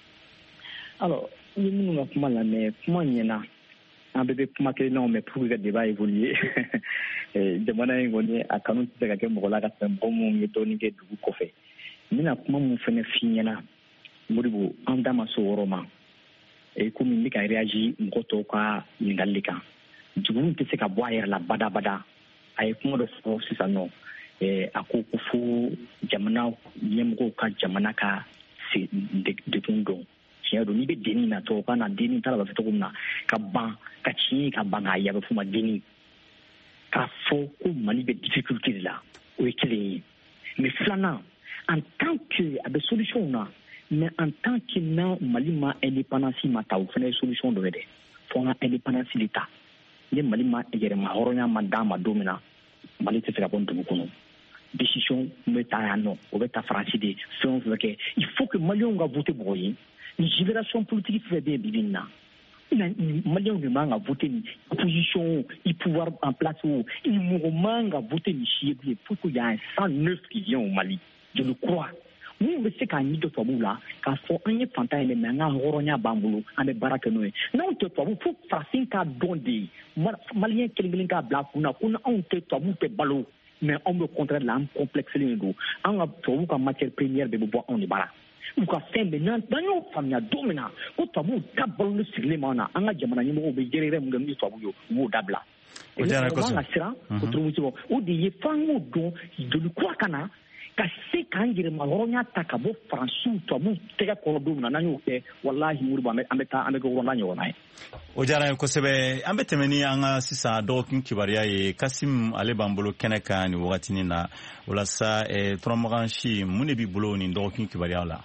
alors i ye minnu ka kuma lamɛn kuma ɲɛna an bɛɛ bɛ kuma kelen na mais pour que ka débat évoluer jamana in kɔni a kanu tɛ se ka kɛ mɔgɔ la ka tɛmɛ mɔgɔ minnu ye dɔɔnin kɛ dugu kɔfɛ n bɛna kuma min fɛnɛ f'i ɲɛna Modibo an da ma se o yɔrɔ ma komi n bɛ ka réagi mɔgɔ tɔw ka ɲininkali kan juguw tɛ se ka bɔ a yɛrɛ la badabada a ye kuma dɔ fɔ sisan nɔ a ko fo jamana ɲɛmɔgɔw ka jamana ka dekun dɔn tiɲɛ don n'i bɛ denni na tɔw ka na denni t'a la b'a fɔ cogo min na ka ban ka tiɲɛ ka ban k'a yabɛ f'u ma denni k'a fɔ ko Mali bɛ difficulté de la o ye kelen ye mais filanan en tant que a bɛ solution na mais en tant que na Mali ma indépendance ma ta o fana ye solution dɔ ye dɛ fo an ka indépendance de ta ni Mali ma yɛrɛma hɔrɔnya ma d'a ma don min na Mali tɛ se ka bɔ dugu kɔnɔ décision bɛ ta yan nɔ o bɛ ta Faransi de fɛn o fɛn kɛ il faut que Maliens ka voter mɔgɔ ye ni génération politique fɛn bɛ bi na Maliens de man ka voter ni opposition i pouvoir en place o ni mɔgɔ man ka voter ni si ye bilen pour que y a 109 qui vient au Mali je le crois mun bɛ se k'a ɲi dɔ tubabuw la k'a fɔ an ye fantan ye mais an ka hɔrɔnya b'an bolo an bɛ baara kɛ n'o ye n'anw tɛ tubabu fo farafin k'a dɔn de maliyɛn kelen kelen k'a bila a kun na ko n'anw tɛ tubabuw tɛ balo mais anw bɛ contraire la an complexelen de don an ka tubabuw ka matière première bɛɛ bɛ bɔ anw de bara u ka fɛn bɛɛ n'an y'o faamuya don min na ko tubabuw ta balo sigilen b'an na an ka jamana ɲɛmɔgɔw bɛ yɛrɛyɛrɛ min kɛ n'u ye tubabuw ye u b'o dabila o diyara kosɛbɛ o b'an ka siran o turumuso o de ye f'an k'o dɔn joli kura ka na ka se k'an yɛrɛma hɔrɔnya ta ka bɔ Faransiw tubabuw tɛgɛ kɔrɔ don min na n'an y'o kɛ walahi Modibo an bɛ kɛ wɔrɔna ɲɔgɔnna ye o diyara n ye kosɛbɛ an bɛ tɛmɛ ni an ka sisan dɔgɔkun kibaruya ye Kasim ale b'an bolo kɛnɛ kan nin wagatinin na walasa turamagan si mun de b'i bolo nin dɔgɔkun kibaruya la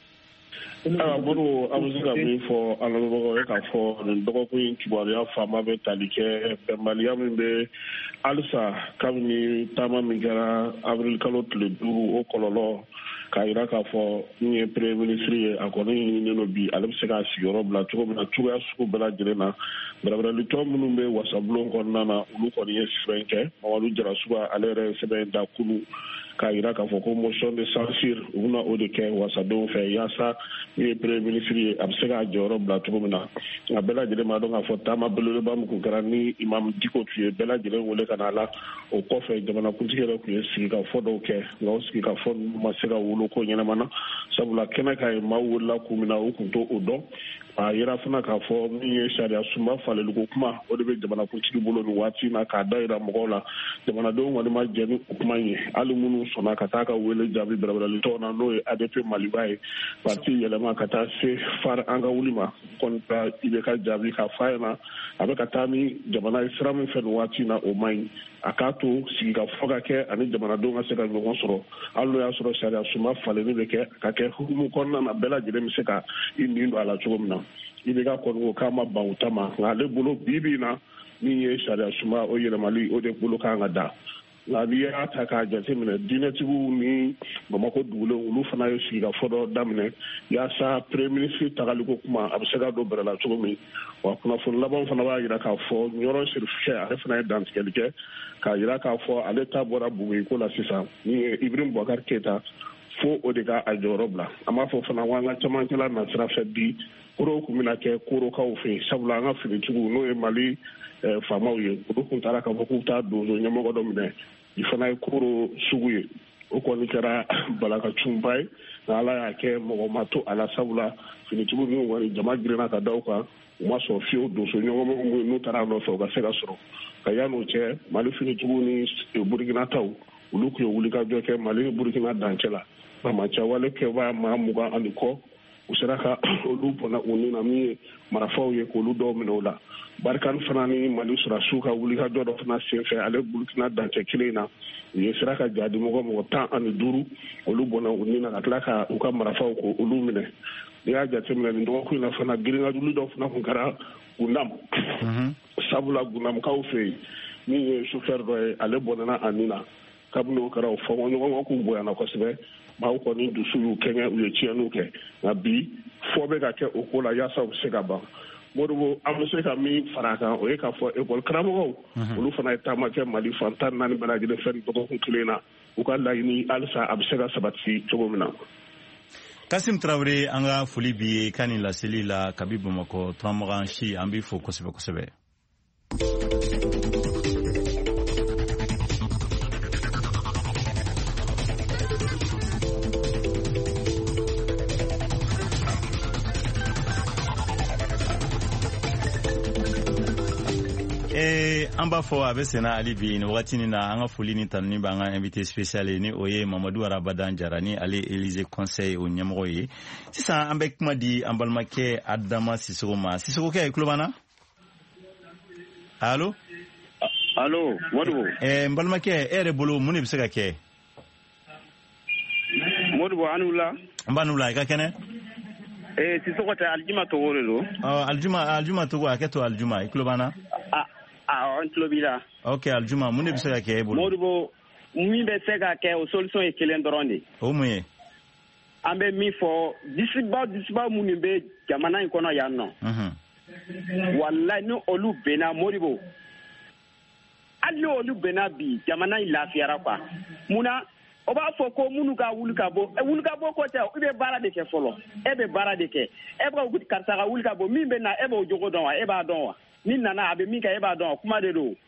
Modibo an bɛ se ka min fɔ an lamɛnbagaw ye k'a fɔ nin dɔgɔkun kibaruya faama bɛ tali kɛ bɛnbaliya min bɛ halisa kabini taama min kɛra avril kalo tile 5 o kɔlɔlɔ k'a jira k'a fɔ min ye premier ministre ye a kɔni ɲininen don bi ale bɛ se k'a sigiyɔrɔ bila cogo min na cogoya sugu bɛɛ lajɛlen na bɛrɛbɛrɛlitɔ minnu bɛ wasabulon kɔnɔna na olu kɔni ye sɛbɛn kɛ Mamadu Jara Suba ale yɛrɛ ye sɛbɛn da kunu k'a yira k'a fɔ ko motion de censure u bɛna o de kɛ wasadenw fɛ yaasa min ye premier ministre ye a bɛ se k'a jɔyɔrɔ bila cogo min na a bɛɛ lajɛlen b'a dɔn k'a fɔ taama belebeleba min tun kɛra ni imam Diko tun ye bɛɛ lajɛlen wele ka na la o kɔfɛ jamanakuntigi yɛrɛ tun ye sigikafɔ dɔw kɛ nka o sigikafɔ ninnu ma se ka wolo ko ɲɛnama na sabula kɛnɛ ka ye maaw welela k'u min na u tun t'o dɔn a yira fana k'a fɔ min ye sariya sunba faleliko kuma o de bɛ jamanakuntigi bolo nin waati na k'a da yira mɔgɔw la jamanadenw kɔni ma jɛ ni o kuma ye hali minnu sɔnna ka taa ka wele jaabi bɛrɛbɛrɛlitɔw na n'o ye ADP Maliba ye parti yɛlɛma ka taa se far an ka wuli ma kɔni ta IBK jaabi k'a f'a ɲɛna a bɛ ka taa ni jamana ye sira min fɛ nin waati na o man ɲi a k'a to sigikafɔ ka kɛ ani jamanadenw ka se ka ɲɔgɔn sɔrɔ hali n'o y'a sɔrɔ sariya sunba falenni bɛ kɛ ka kɛ hukumu kɔnɔna na bɛɛ lajɛlen bɛ se ka i nin don a la cogo min na IBK kɔni ko k'a ma ban u ta ma nka ale bolo bi na min ye sariya sunba o yɛlɛmali o de bolo kan ka da nka n'i y'a ta k'a jateminɛ diinɛtigiw ni Bamako dugulenw olu fana ye sigikafɔ dɔ daminɛ yaasa premier ministre tagaliko kuma a bɛ se ka don bɛrɛ la cogo min wa kunnafoni labanw fana b'a jira k'a fɔ Ɲɔrɔ Serifukɛ ale fana ye dantigɛli kɛ k'a jira k'a fɔ ale ta bɔra Buguyiko la sisan min ye Ibrahim Boubacar Keita fo o de ka a jɔyɔrɔ bila an b'a fɔ fana an ka camancɛla nasira fɛ bi korow kun bɛna kɛ korokaw fɛ yen sabula an ka finitigiw n'o ye Mali faamaw ye olu kun taara k'a fɔ k'u taa donso ɲɛmɔgɔ dɔ minɛ i fana ye koro sugu ye o kɔni kɛra balakacunba ye nka Ala y'a kɛ mɔgɔ ma to a la sabula finitigiw ninnu kɔni jama girinna ka da u kan u ma sɔn fiyewu donso ɲɛmɔgɔ n'u taara a nɔfɛ u ka se ka sɔrɔ ka yan'o cɛ Mali finitigiw ni Burukina taw olu tun ye wulikajɔ kɛ Mali ni Burukina dancɛ la Bamaca wale kɛbaa maa 20 ani kɔ u sera ka olu bɔnna u ni na min ye marafaw ye k'olu dɔw minɛ o la Barikani fana ni Mali surasiw ka wulikajɔ dɔ fana senfɛ ale Burukina dancɛ kelen in na u ye sera ka jadimɔgɔ 15 olu bɔnna u ni na ka tila ka u ka marafaw ko olu minɛ n'i y'a jateminɛ nin dɔgɔkun in na fana girinkajuli dɔ fana kun kɛra Gundam sabula Gundamkaw fɛ yen min ye chauffeur dɔ ye ale bɔnna a ni na kabini o kɛra o fɔɲɔgɔnkɔ k'u boyanna kosɛbɛ maaw kɔni dusu y'u kɛɲɛ u ye tiɲɛniw kɛ nka bi fɔ bɛ ka kɛ o ko la yaasa u bɛ se ka ban Modibo an bɛ se ka min fara a kan o ye k'a fɔ école karamɔgɔw olu fana ye taama kɛ Mali fan 14 bɛɛ lajɛlen fɛ dɔgɔkun kelen na u ka laɲini halisa a bɛ se ka sabati cogo min na. Kasim Traoré an ka foli bi ye ka nin laseli la kabi Bamakɔ turamagan si an b'i fo kosɛbɛ kosɛbɛ. an b'a fɔ a bɛ senna hali bi nin wagati nin na an ka foli ni tanuni b'an ka invité spécial ye ni o ye Mamadu Arabadan Jara ni ale Élysée Conseil o ɲɛmɔgɔ ye sisan an bɛ kuma di an balimakɛ Adama Sisoko ma Sisokokɛ i tulo b'an na allo allo Modibo n balimakɛ e yɛrɛ bolo mun de bɛ se ka kɛ Modibo an wula n b'a n'u la i ka kɛnɛ Sisoko tɛ Aljuma Togo de don Aljuma Togo a kɛ to Aljuma i tulo b'an na an tulo b'i la ok Aljuma mun de bɛ se ka kɛ e bolo Modibo min bɛ se ka kɛ o solution ye kelen dɔrɔn de o mun ye an bɛ min fɔ disiba minnu bɛ jamana in kɔnɔ yan nɔ wallahi ni olu bɛnna Modibo hali ni olu bɛnna bi jamana in lafiyara quoi munna o b'a fɔ ko minnu ka wuli ka bɔ ko tɛ i bɛ baara de kɛ fɔlɔ e bɛ baara de kɛ e bɛ karisa ka wuli ka bɔ min bɛ na e b'o jogo dɔn wa e b'a dɔn wa ni nana a bɛ min kɛ e b'a dɔn wa kuma de don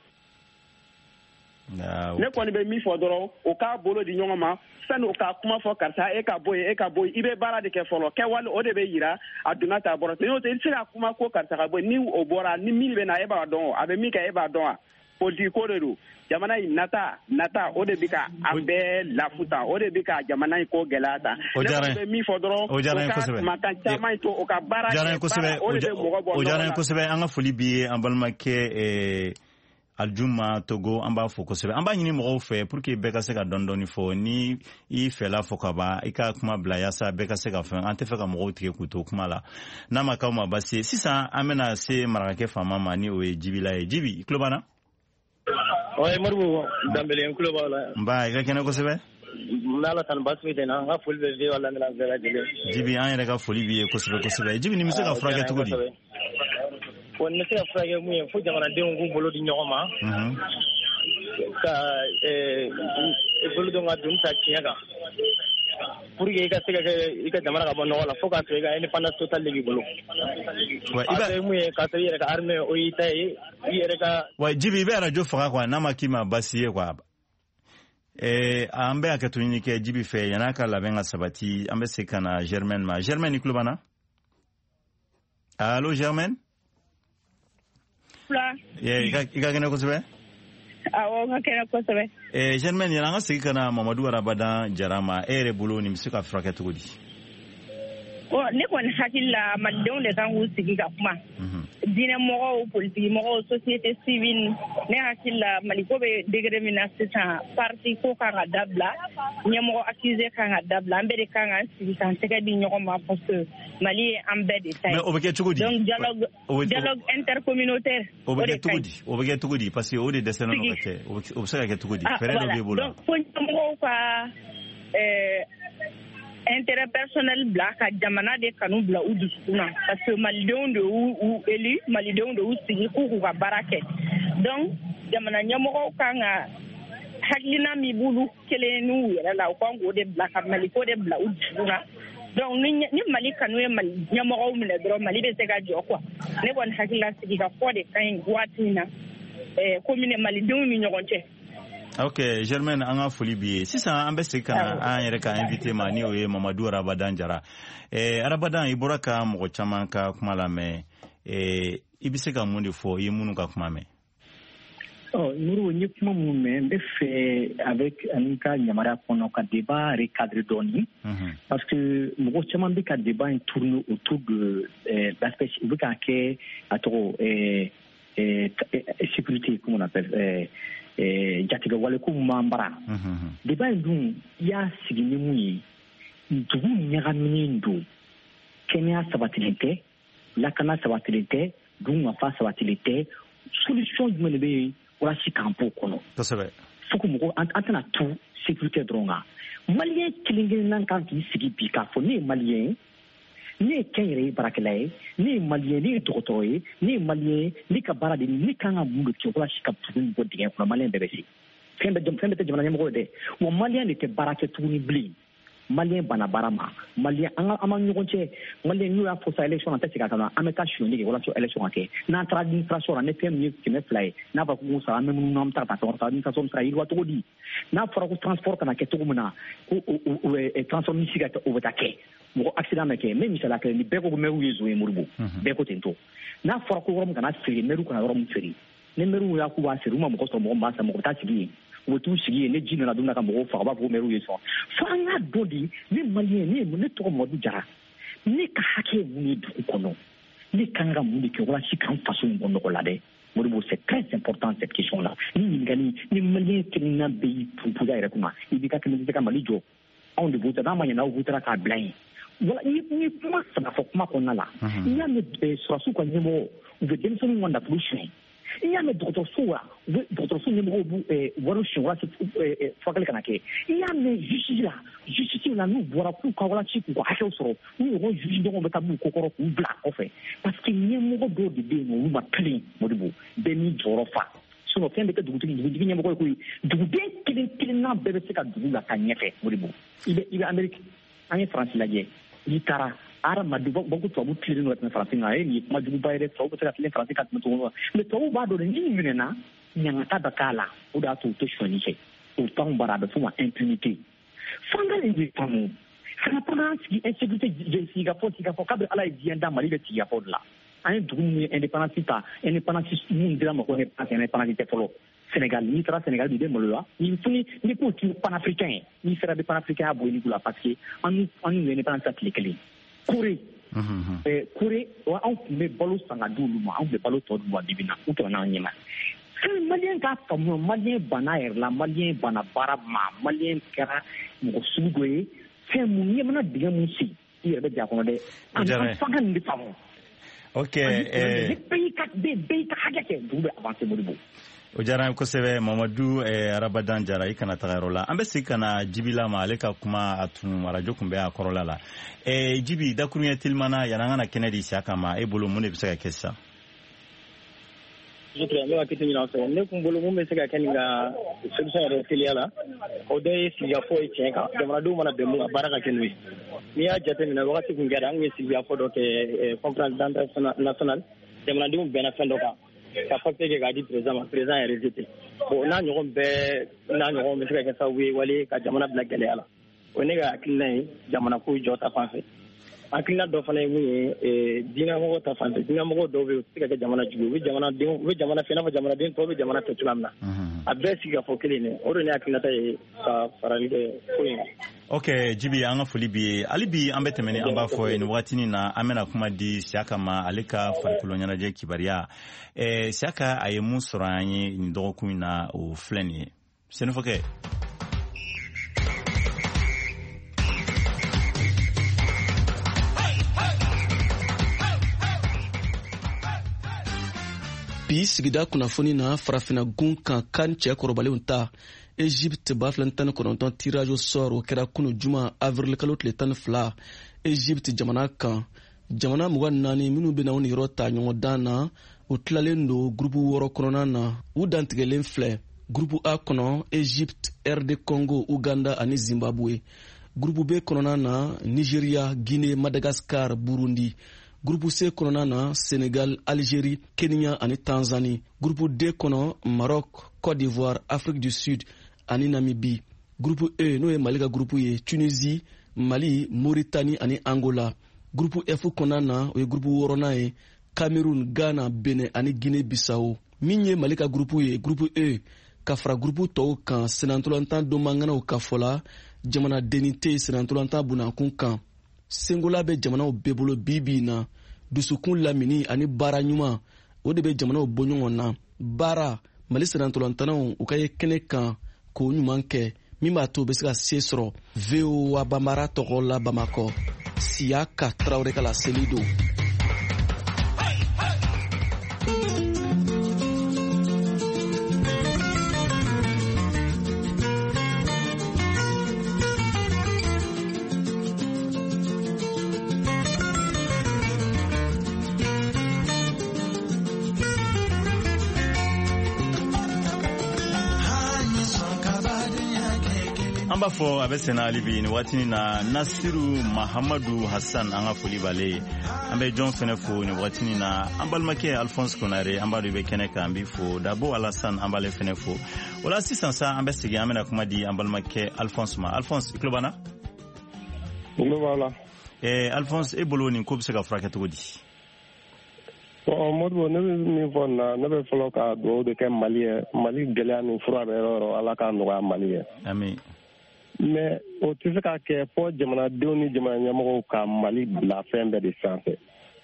ne kɔni bɛ min fɔ dɔrɔn o k'a bolo di ɲɔgɔn ma sani o ka kuma fɔ karisa e ka bɔ yen i bɛ baara de kɛ fɔlɔ kɛwale o de bɛ yira a donna ta bɔra n'o tɛ i tɛ se ka kuma ko karisa ka bɔ ni o bɔra ni min bɛ na e b'a dɔn a bɛ min kɛ e b'a dɔn wa politique ko de don jamana in nata o de bɛ ka a bɛɛ lafuta o de bɛ ka jamana in ko gɛlɛya ta ne kɔni bɛ min fɔ dɔrɔn o ka kumakan caman to o ka baara kɛ o de bɛ mɔgɔ bɔ o diyara n ye kosɛbɛ an ka foli b'i ye an balimakɛ Aljuma Togo an b'a fɔ kosɛbɛ an b'a ɲini mɔgɔw fɛ pour que bɛɛ ka se ka dɔɔni fɔ ni i fɛla fɔ ka ban i ka kuma bila yaasa bɛɛ ka se ka fɛn an tɛ fɛ ka mɔgɔw tigɛ k'u to kuma la n'a ma k'aw ma basi sisan an bɛna se marakakɛ faama ma ni o ye Jibila ye Jibi i tulo b'an na ouais Modibo Dambele n tulo b'aw la nba i ka kɛnɛ kosɛbɛ n'Ala tan baasi tɛ n na an ka foli bɛ vie wala mina bɛɛ lajɛlen Jibi an yɛrɛ ka foli b'i ye kosɛbɛ Jibi nin bɛ se ka furakɛ cogo di ko ne se ka furakɛ mun ye fo jamanadenw k'u bolo di ɲɔgɔn ma ka bolo dɔn ka dun ta tiɲɛ kan pour que i ka se ka kɛ i ka jamana ka bɔ nɔgɔ la fo k'a sɔrɔ i ka indépendance totale de b'i bolo. a tɛ mun ye k'a sɔrɔ i yɛrɛ ka armée o y'i ta ye i yɛrɛ ka. wa Jibi i bɛ radio faga quoi n'a ma k'i ma baasi ye quoi. An bɛ hakɛto ɲini kɛ Jibi fɛ yan'a ka labɛn ka sabati an bɛ se ka na Germaine ma. Germaine i tulo b'an na? Allo Germaine? I ka kɛnɛ kosɛbɛ? Awɔ, n ka kɛnɛ kosɛbɛ. Germaine yan'an ka segin ka na Mamadu Arabadan Jara ma e yɛrɛ bolo nin bɛ se ka furakɛ cogo di? Ne kɔni hakili la malidenw de kan k'u sigi ka kuma. Diinɛmɔgɔw, politikimɔgɔw, société civile ne hakili la Maliko bɛ degré min na sisan parti ko kan ka dabila, ɲɛmɔgɔ accusé kan ka dabila, an bɛɛ de kan ka sigi k'an tɛgɛ di ɲɔgɔn ma parce que Mali ye an bɛɛ de ta ye. Mais o bɛ kɛ cogo di? Donc dialogue intercommunautaire. O bɛ kɛ cogo di? Parce que o de dɛsɛlen don ka kɛ. O bɛ se ka kɛ cogo di? Fɛɛrɛ dɔ b'e bolo. Donc fo ɲɛmɔgɔw ka intérêt personnel bila ka jamana de kanu bila u dusukun na parce que malidenw de y'u élu, malidenw de y'u sigi k'u ka baara kɛ. Donc jamana ɲɛmɔgɔw kan ka hakilina min b'olu kelen n'u yɛrɛ la u kan k'o de bila ka Maliko de bila u dusukun na. Donc ni Mali kanu ye Mali ɲɛmɔgɔw minɛ dɔrɔn Mali bɛ se ka jɔ quoi. Ne kɔni hakili la sigi ka fɔ de ka ɲi waati in na commune malidenw ni ɲɔgɔn cɛ. Ok, Germaine, an ka foli b'i ye. Sisan an bɛ segin ka na an yɛrɛ ka invité ma ni o ye Mamadu Arabadan Jara. Arabadan i bɔra ka mɔgɔ caman ka kuma lamɛn. I bɛ se ka mun de fɔ i ye minnu ka kuma mɛn? Nuru n ye kuma minnu mɛn n bɛ fɛ avec ani ka yamaruya kɔnɔ ka débat recadrer dɔɔni parce que mɔgɔ caman bɛ ka débat in tourner autour de l'aspect u bɛ k'a kɛ a tɔgɔ sécurité comment on appelle jatigɛ wale ko man bara débat in dun i y'a sigi ni mun ye dugu ɲagaminen don kɛnɛya sabatilen tɛ lakana sabatilen tɛ dugu nafa sabatilen tɛ solution jumɛn de bɛ yen walasa k'an bɔ o kɔnɔ kosɛbɛ fo que mɔgɔ an tɛna tu sécurité dɔrɔn kan maliyɛn kelen kelenna kan k'i sigi bi k'a fɔ ne ye maliyɛn ye ne ye kɛnyɛrɛye baarakɛla ye ne ye maliyɛn ne ye dɔgɔtɔrɔ ye ne ye maliyɛn ye ne ka baara de ne kan ka mun de kɛ walasa ka dugu bɔ dingɛ kɔnɔ maliyɛn bɛɛ bɛ se fɛn bɛɛ tɛ jamana ɲɛmɔgɔ ye dɛ wa maliyɛn de tɛ baara kɛ tuguni bilen maliyɛn banna baara ma maliyɛn an ma ɲɔgɔn cɛ maliyɛn n'u y'a fɔ sa élection an tɛ segin a kan an bɛ taa suyɛnni kɛ walasa élection ka kɛ n'an taara administration la ne fɛn min ye 200 ye n'a fɔra ko sara an bɛ minnu an bɛ taa ka taa administration bɛ se ka yiriwa cogo di n'a fɔra ko transport kana kɛ cogo min na ko transport misi ka kɛ o bɛ taa kɛ mɔgɔ accident bɛ kɛ mɛ misaliya kɛ ni bɛɛ ko maire ye zo ye Moribo bɛɛ ko ten to n'a fɔra ko yɔrɔ min kana feere maire kana yɔrɔ min feere ni maire y'a k'u b'a feere u ma mɔgɔ sɔrɔ mɔgɔ min b'a san mɔgɔ bɛ taa sigi yen u bɛ t'u sigi yen ne ji nana don ka mɔgɔw faga u b'a fɔ ko maire ye sɔn fo an k'a dɔn de ne maliyɛn ne tɔgɔ Mamadu Jara ne ka hakɛ ye mun ye dugu kɔnɔ ne kan ka mun de kɛ walasa k'an faso in bɔ nɔgɔ la dɛ Moribo c'est très important cette question là ni ɲininkali ni maliyɛn kelenna bɛ y'i pupuja yɛrɛ kunna i b'i ka kɛnɛ tɛ ka Mali jɔ anw de b'o ta n'a ma ɲɛ n'aw votera k'a bila yen wala i ye kuma saba fɔ kuma kɔnɔna la i y'a mɛn sɔrɔsiw ka ɲɛmɔgɔ u bɛ denmisɛnninw ka nafolo suɲɛ i y'a mɛn dɔgɔtɔrɔso la dɔgɔtɔrɔso ɲɛmɔgɔw b'u wariw suɲɛ walasa furakɛli kana kɛ i y'a mɛn justice la n'u bɔra k'u ka walasa k'u ka hakɛw sɔrɔ n'u ɲɔgɔn juge dɔgɔw bɛ taa b'u kɔkɔrɔ k'u bila kɔfɛ parce que ɲɛmɔgɔ dɔw de bɛ yen nɔ olu ma kelen Modibo bɛɛ n'i jɔyɔrɔ fa sinon fɛn bɛ kɛ dugutigi ɲɛmɔgɔ ye koyi duguden kelen kelenna bɛɛ bɛ se ka dugu la ka ɲɛfɛ Modibo i bɛ Amérique an ye Faransi lajɛ n'i taara hadamaden ba ko tubabu tilen don ka tɛmɛ Faransi kan nin ye kuma juguba ye dɛ tubabu bɛ se ka tilen Faransi ka tɛmɛ cogo mais tubabu b'a dɔn ni minɛna ɲangata bɛ k'a la o de y'a to u tɛ sonyani kɛ o t'anw bara a bɛ f'o ma impunité f'an ka nin de faamu kana taga an sigi insécurité sigikafɔ k'a bɛ Ala ye diɲɛ da Mali bɛ sigikafɔ de la an ye dugu min ye indépendance ta indépendance min dira ma ko indépendance tɛ fɔlɔ Sénégal n'i taara Sénégal bi bɛ maloya ni ko k'i panafricain ye n'i sera bɛ panafricain ya bɔ i la parce que an n'u ye indépendance ta tile kelen Corée Corée anw tun bɛ balo san ka di olu ma anw tun bɛ balo tɔ dun wa bibi na u tɛmɛ n'an ɲɛma maliyɛn k'a faamu maliyɛn banna yɛrɛ la maliyɛn banna baara ma maliyɛn kɛra mɔgɔ sugu dɔ ye fɛn mun ye mana dingɛ mun sigi i yɛrɛ bɛ ja kɔnɔ dɛ an fanga nin de faamu ok bɛɛ y'i ka hakɛ kɛ dugu bɛ avancer Modibo o diyara n ye kosɛbɛ Mamadu Arabadan Jara i kana taga yɔrɔ la an bɛ segin ka na Jibi la ma ale ka kuma a tun radio kun bɛ a kɔrɔla la Jibi dakuruɲɛ telimana yan'an ka na kɛnɛ di si a kan ma e bolo mun de bɛ se ka kɛ sisan je crois que kitu ni nafɛ ne kun bolo mun bɛ se ka kɛ nin ka solution yɛrɛ teliya la o dɔ ye sigikafɔ ye tiɲɛ kan jamanadenw mana bɛn mun ka baara ka kɛ n'o ye n'i y'a jateminɛ wagati kun kɛra an kun ye sigikafɔ dɔ kɛ conférence d'entente nationale jamanadenw bɛnna fɛn dɔ kan ka papier kɛ k'a di président ma président yɛrɛ rejeté bon n'a ɲɔgɔn bɛ se ka kɛ sababu ye wale ka jamana bila gɛlɛya la o ne ka hakilina ye jamana ko jɔ ta fan fɛ hakilina dɔ fana ye mun ye diinɛmɔgɔ ta fan fɛ diinɛmɔgɔ dɔw bɛ se ka kɛ jamana jugu u bɛ jamana fɛ i n'a fɔ jamanaden tɔw bɛ jamana fɛ cogoya min na a bɛɛ sigi ka fɔ kelen ye o de ne hakilinata ye ka farali kɛ ko in kan. Ok Jibi an ka foli bi ye hali bi an bɛ tɛmɛ ni an b'a fɔ nin waatinin na an bɛna kuma di Siyaka ma ale ka farikolo ɲɛnajɛ kibariya Siyaka a ye mun sɔrɔ an ye nin dɔgɔkun in na o filɛ nin ye Senufɔkɛ. bi sigida kunnafoni na farafina gun kan cɛ kɔrɔbalenw ta Egypte 2019 tirage au sort o kɛra kunu juma avril kalo tile 12 Egypte jamana kan jamana 24 minnu bɛna ni yɔrɔ ta ɲɔgɔn dan na o tilalen do groupe 6 kɔnɔna na u dantigɛlen filɛ groupe A kɔnɔ Egypte RD Congo Uganda ani Zimbabwe groupe B kɔnɔna na Nigeria Guinée Madagascar Burundi Groupe C kɔnɔna na Sénégal, Algérie, Kenya ani Tanzanie. Groupe D kɔnɔ Maroc, Côte d'Ivoire, Afrique du Sud ani Namibie. Groupe E n'o ye Mali ka groupe ye Tunisie, Mali, Mauritanie ani Angola. Groupe F kɔnɔna na o ye groupe 6nan ye Cameroun, Ghana, Benin ani Guinée-Bissau. Min ye Mali ka groupe ye groupe E ka fara groupe tɔw kan senantolantan don manganaw ka fɔla jamanadenni tɛ senantolantan bunakun kan. Sengola bɛ jamanaw bɛɛ bolo bibi na dusukun lamini ani baara ɲuman o de bɛ jamanaw bɔ ɲɔgɔn na baara Mali senatolantanaw u ka ye kɛnɛ kan k'o ɲuman kɛ min b'a to u bɛ se ka se sɔrɔ VOA Bambara tɔgɔ la Bamakɔ Siyaka Traoré ka laseli don. An b'a fɔ a bɛ sɛnɛ hali bi nin waatinin na Nasiru Mahamadu Hassan an ka foli b'ale ye an bɛ jɔn fɛnɛ fo nin waatinin na an balimakɛ Alphonse Konare an b'a dɔn i bɛ kɛnɛ kan an b'i fo Dabo Alassane an b'ale fɛnɛ fo o la sisan sa an bɛ segin an bɛna kuma di an balimakɛ Alphonse ma Alphonse i tulo b'an na? Tulo b'a la. Alphonse e bolo nin ko bɛ se ka furakɛ cogo di? Bon Modibo ne bɛ min fɔ nin na ne bɛ fɔlɔ ka dugawu de kɛ Mali ye Mali gɛlɛya ni fura bɛ yɔrɔ yɔrɔ Ala k'a nɔgɔya Mali ye. Amin. Mais o tɛ se ka kɛ fɔ jamanadenw ni jamana ɲɛmɔgɔw ka Mali bila fɛn bɛɛ de sanfɛ.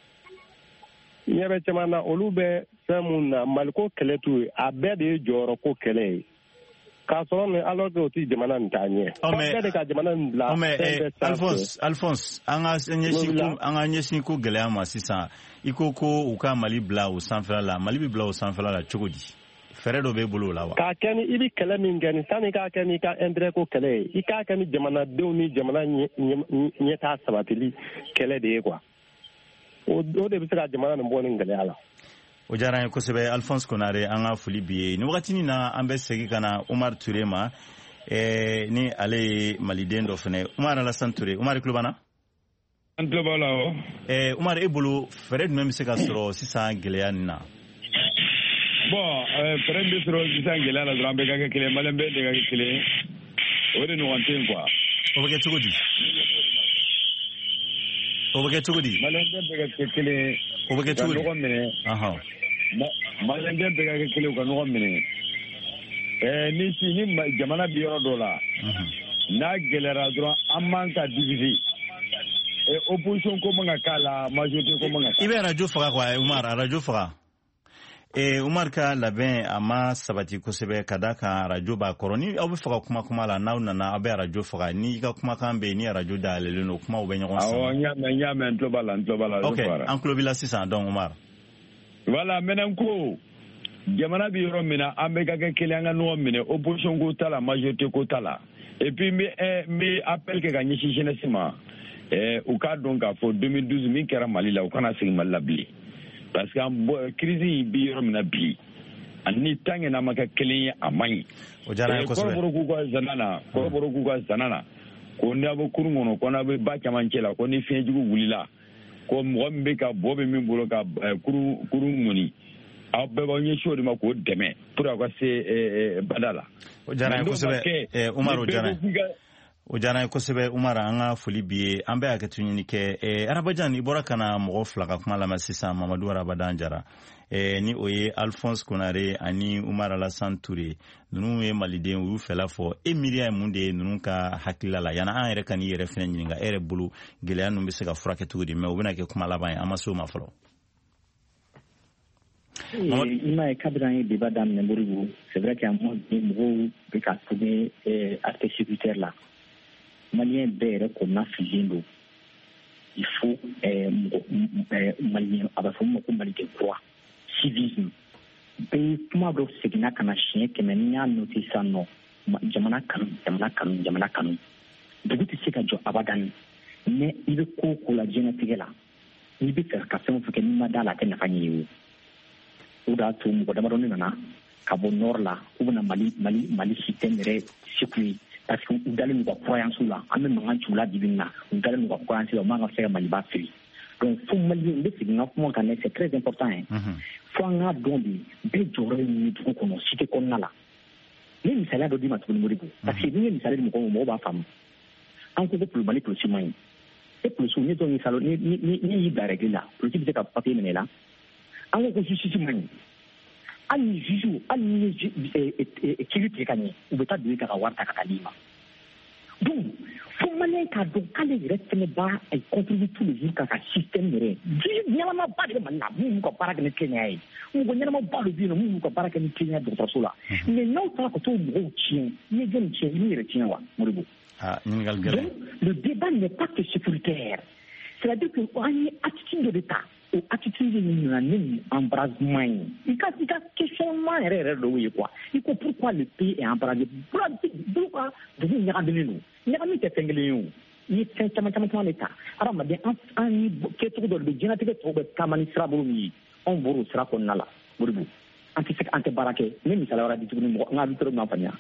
Ɲɛ bɛ caman na olu bɛ fɛn mun na Mali ko kɛlɛ t'u ye a bɛɛ de ye jɔyɔrɔ ko kɛlɛ ye k'a sɔrɔ ni alors que o tɛ jamana nin taa ɲɛ. Bɛɛ de ka jamana nin bila fɛn bɛɛ sanfɛ. Alphonse an ka ɲɛsin ko gɛlɛya ma sisan i ko u ka Mali bila o sanfɛla la Mali bɛ bila o sanfɛla la cogo di? Fɛrɛ dɔ b'e bolo la wa? K'a kɛ ni i bɛ kɛlɛ min kɛ ni sani k'a kɛ n'i ka intérêt ko kɛlɛ ye i k'a kɛ ni jamanadenw ni jamana ɲɛtaa sabatili kɛlɛ de ye quoi o de bɛ se ka jamana nin bɔ nin gɛlɛya la. O diyara n ye kosɛbɛ Alphonse Konare an ka foli b'i ye nin wagatinin na an bɛ segin ka na Umar Ture ma ni ale ye maliden dɔ fɛnɛ Umar Alassane Ture Umar i tulo b'an na? An tulo b'a la o. Umar e bolo fɛrɛ jumɛn bɛ se ka sɔrɔ sisan gɛlɛya nin na? Bon fɛrɛ bɛ sɔrɔ sisan gɛlɛya la dɔrɔn an bɛɛ ka kɛ kelen Maliyɛn bɛɛ de ka kɛ kelen o de ɲɔgɔn tɛ yen quoi. O bɛ kɛ cogo di? Maliyɛn bɛɛ ka kɛ kelen. O bɛ kɛ cogo di? Ka ɲɔgɔn minɛ. Maliyɛn bɛɛ ka kɛ kelen u ka ɲɔgɔn minɛ. Ni jamana bɛ yɔrɔ dɔ la n'a gɛlɛyara dɔrɔn an man ka diviser. Opposition ko man ka k'a la majorité ko man ka k'a la. I bɛ radio faga quoi Umar radio faga. Umar ka labɛn a ma sabati kosɛbɛ ka da kan radio b'a kɔrɔ ni aw bɛ fɛ ka kuma la n'aw nana aw bɛ radio faga ni i ka kumakan bɛ yen ni radio dayɛlɛlen don kumaw bɛ ɲɔgɔn sama. Awɔ n y'a mɛn n tulo b'a la. Ok an tulo b'i la sisan donc Umar. Voilà maintenant ko jamana bɛ yɔrɔ min na an bɛ ka kɛ kelen an ka ɲɔgɔn minɛ opposition ko t'a la majorité ko t'a la et puis n bɛ appel kɛ ka ɲɛsin jeunesse ma u k'a dɔn k'a fɔ 2012 min kɛra Mali la u kana segin Mali la bilen. Parce que crise in bi yɔrɔ min na bi ani tange na maka kelen a man o jara ko kɔrɔbɔrɔ k'u ka zanana ko n'a bɛ kurun kɔnɔ ko n'a bɛ ba caman cɛ la ko ni fiɲɛjugu wulila ko mɔgɔ min bɛ ka bɔ bɛ min bolo ka kurun ŋɔni aw bɛɛ b'aw ɲɛsin o de ma k'o dɛmɛ pour que aw ka se bada la. o jara kosɛbɛ Umaru o jara kosɛbɛ Umaru an ka foli bi ye an bɛ hakɛto ɲini kɛ Arabajan i bɔra kana mɔgɔ fila ka kuma lamɛn sisan Mamadu Arabadan Jara ni o ye Alphonse Konare ani Umar Alassane Touré ninnu ye maliden u y'u fɛla fɔ miiriya ye mun de ye ninnu ka hakilila la yana an yɛrɛ ka n'i yɛrɛ fɛnɛ ɲininka e yɛrɛ bolo gɛlɛya ninnu bɛ se ka furakɛ cogo di mais u bɛna kɛ kuma laban ye an ma se o ma fɔlɔ. I m'a ye kabiri an ye débat daminɛ Moribo c'est vrai qu'à un moment donné mɔgɔw bɛ ka tourner aspect sécuritaire la maliyɛn bɛɛ yɛrɛ kɔnɔna fililen don il faut maliyɛn a bɛ fɔ min ma ko maliden kura civisme bɛɛ kuma dɔ seginna ka na siɲɛ 100 ni y'a noté sisan nɔ jamana kanu dugu tɛ se ka jɔ abadan mais i bɛ ko o ko la diɲɛlatigɛ la n'i bɛ fɛ ka fɛn o fɛn kɛ n'i ma d'a la a tɛ nafa ɲɛ ye o de y'a to mɔgɔ damadɔni nana ka bɔ nord la u bɛna mali système yɛrɛ sécuriser parce que u dalen n'u ka croyance la an bɛ mankan ci u la bi na u dalen n'u ka croyance la u man ka se ka Maliba fili donc fo maliyɛn n bɛ segin n ka kuma kan c'est très important ye fo an k'a dɔn de bɛɛ jɔyɔrɔ ye min ye dugu kɔnɔ cité kɔnɔna la ne ye misaliya dɔ d'i ma tuguni Moribo parce que n'i ye misali di mɔgɔw b'a faamu an ko Mali polisi man ɲi e polisiw ni dɔw y'i bila règle la polisi bɛ se ka papier minɛ la an ko justice man ɲi hali ni juge hali ni kiiri tigɛ ka ɲɛ u bɛ taa don ka wari ta ka taa d'i ma donc fo maliyɛn k'a dɔn k'ale yɛrɛ fɛnɛ b'a contribuer tous les jours k'a ka système yɛrɛ ɲɛnamaba de bɛ Mali la minnu b'u ka baara kɛ ni tilennenya ye mɔgɔ ɲɛnamaba de bɛ yen nɔ minnu b'u ka baara kɛ ni tilennenya dɔgɔtɔrɔso la mais n'aw taara ka t'o mɔgɔw tiɲɛ i ye jɔnni tiɲɛ i b'i yɛrɛ tiɲɛ wa Moribo. Donc le débat n'est pas que sécuritaire c'est-à-dire que an ye attitude dɔ de ta o attitude in na ne embrasement ye i ka questionnement yɛrɛ dɔw ye quoi i ko pourquoi le pays est embrasé pourquoi dugu ɲagaminen don ɲagami tɛ fɛn kelen ye o i ye fɛn caman de ta adamaden an ni kɛcogo dɔ de bɛ diɲɛlatigɛ tɔw bɛ taama ni sira bolo min ye anw bɔr'o sira kɔnɔna la Moribo an tɛ baara kɛ ne misaliya wɛrɛ di tuguni mɔgɔ n ka auditeur m'a faamuya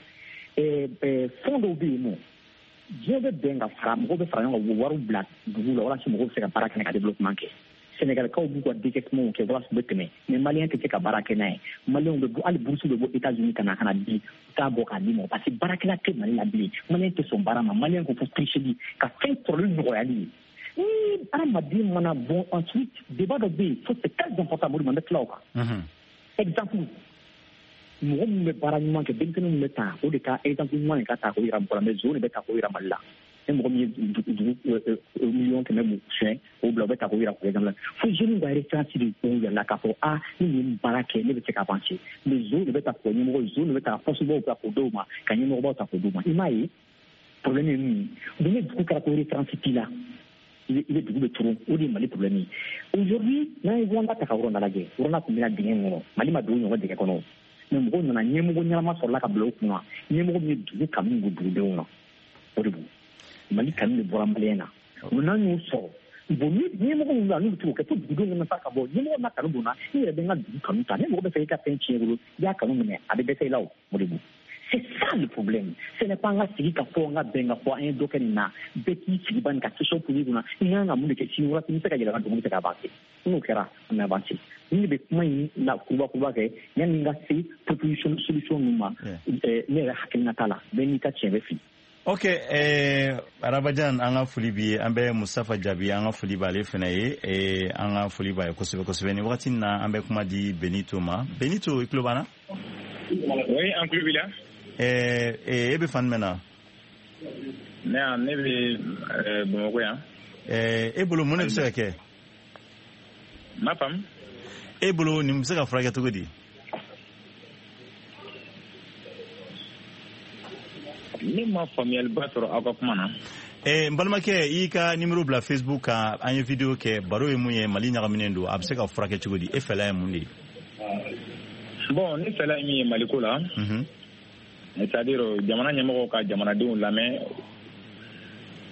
fɛn dɔw bɛ yen nɔ diɲɛ bɛ bɛn ka fara mɔgɔw bɛ fara ɲɔgɔn kan u wariw bila dugu la walasa mɔgɔw bɛ se ka baara kɛ ka développement kɛ Sénégalikaw b'u ka décaissements kɛ walasa u bɛ tɛmɛ mais maliyɛn tɛ se ka baara kɛ n'a ye maliyɛnw bɛ bɔ hali bourse bɛ bɔ États-Unis ka na di u t'a bɔ k'a di mɔgɔ parce que baarakɛla tɛ Mali la bilen maliyɛn tɛ sɔn baara ma maliyɛn ko fo tricherie ka fɛn sɔrɔli nɔgɔyali ye ni adamaden mana bɔ ensuite débat dɔ bɛ yen fo c'est très important Moribo n bɛ tila o kan exemple mɔgɔ min bɛ baara ɲuman kɛ denmisɛnninw min bɛ ta o de ka exemple ɲuman de ka ta k'o yira mɔgɔ la mais zone de bɛ ta k'o yira Mali la ni mɔgɔ min ye dugu 1,500,000 siyɛn o bila o bɛ ta k'o yira k'o exemple fo jeunes ka référence de k'o yɛrɛ la k'a fɔ ni nin ye baara kɛ ne bɛ se ka avancer mais zone de bɛ ta k'o ɲɛmɔgɔ zone de bɛ ta postebaw ta k'o d'o ma ka ɲɛmɔgɔbaw ta k'o d'o ma i m'a ye problème ye min ye ni dugu kɛra ko référence t'i la i bɛ dugu bɛ turu o de ye Mali problème ye aujourd'hui n'an ye Rwanda ta ka Rwanda lajɛ Rwanda tun bɛna dingɛ kɔnɔ Mali ma don o ɲɔgɔn dingɛ kɔnɔ mais mɔgɔw nana ɲɛmɔgɔ ɲɛnama sɔrɔla ka bila o kunna ɲɛmɔgɔ min ye dugu kanu don dugudenw na o de don Mali kanu de bɔra maliyɛn na n'an y'o sɔrɔ bon ni ɲɛmɔgɔ min n'u bɛ to kɛ fo dugudenw kana sa ka bɔ ɲɛmɔgɔ na kanu donna i yɛrɛ bɛ n ka dugu kanu ta ni mɔgɔ bɛ fɛ i ka fɛn tiɲɛ bolo i y'a kanu minɛ a bɛ dɛsɛ i la o de don c'est ça le problème ce n'est pas an ka sigi ka fɔ an ka bɛn ka fɔ an ye dɔ kɛ nin na bɛɛ k'i sigi ban ka question posé kunna i kan ka mun de kɛ sini waati n bɛ se ka yɛlɛma dugu bɛ se ka avancer n'o kɛra an bɛ avancer ni de bɛ kuma in la kurubakuruba kɛ yanni n ka se proposition solution ninnu ma ne yɛrɛ hakilina t'a la bɛɛ n'i ka tiɲɛ bɛ fili. Ok, Arabajan an ka foli bi an bɛ Mustafa Jabi an ka foli b'ale fana ye an ka foli b'a ye kosɛbɛ kosɛbɛ ni wagati in na an bɛ kuma di Benito ma Benito i tulo b'an na. Oui, an tulo b'i la. E bɛ fan jumɛn na. Ne bɛ Bamakɔ yan. E bolo mun de bɛ se ka kɛ. Ma faamu. E bolo nin bɛ se ka furakɛ cogo di. Ne ma faamuyaliba sɔrɔ aw ka kuma na. N balimakɛ i ka numéro bila Facebook kan an ye video kɛ baro ye mun ye Mali ɲagaminen don a bɛ se ka furakɛ cogo di e fɛla ye mun de ye. Bon ne fɛla ye min ye Mali ko la. C'est-à-dire jamana ɲɛmɔgɔw ka jamanadenw lamɛn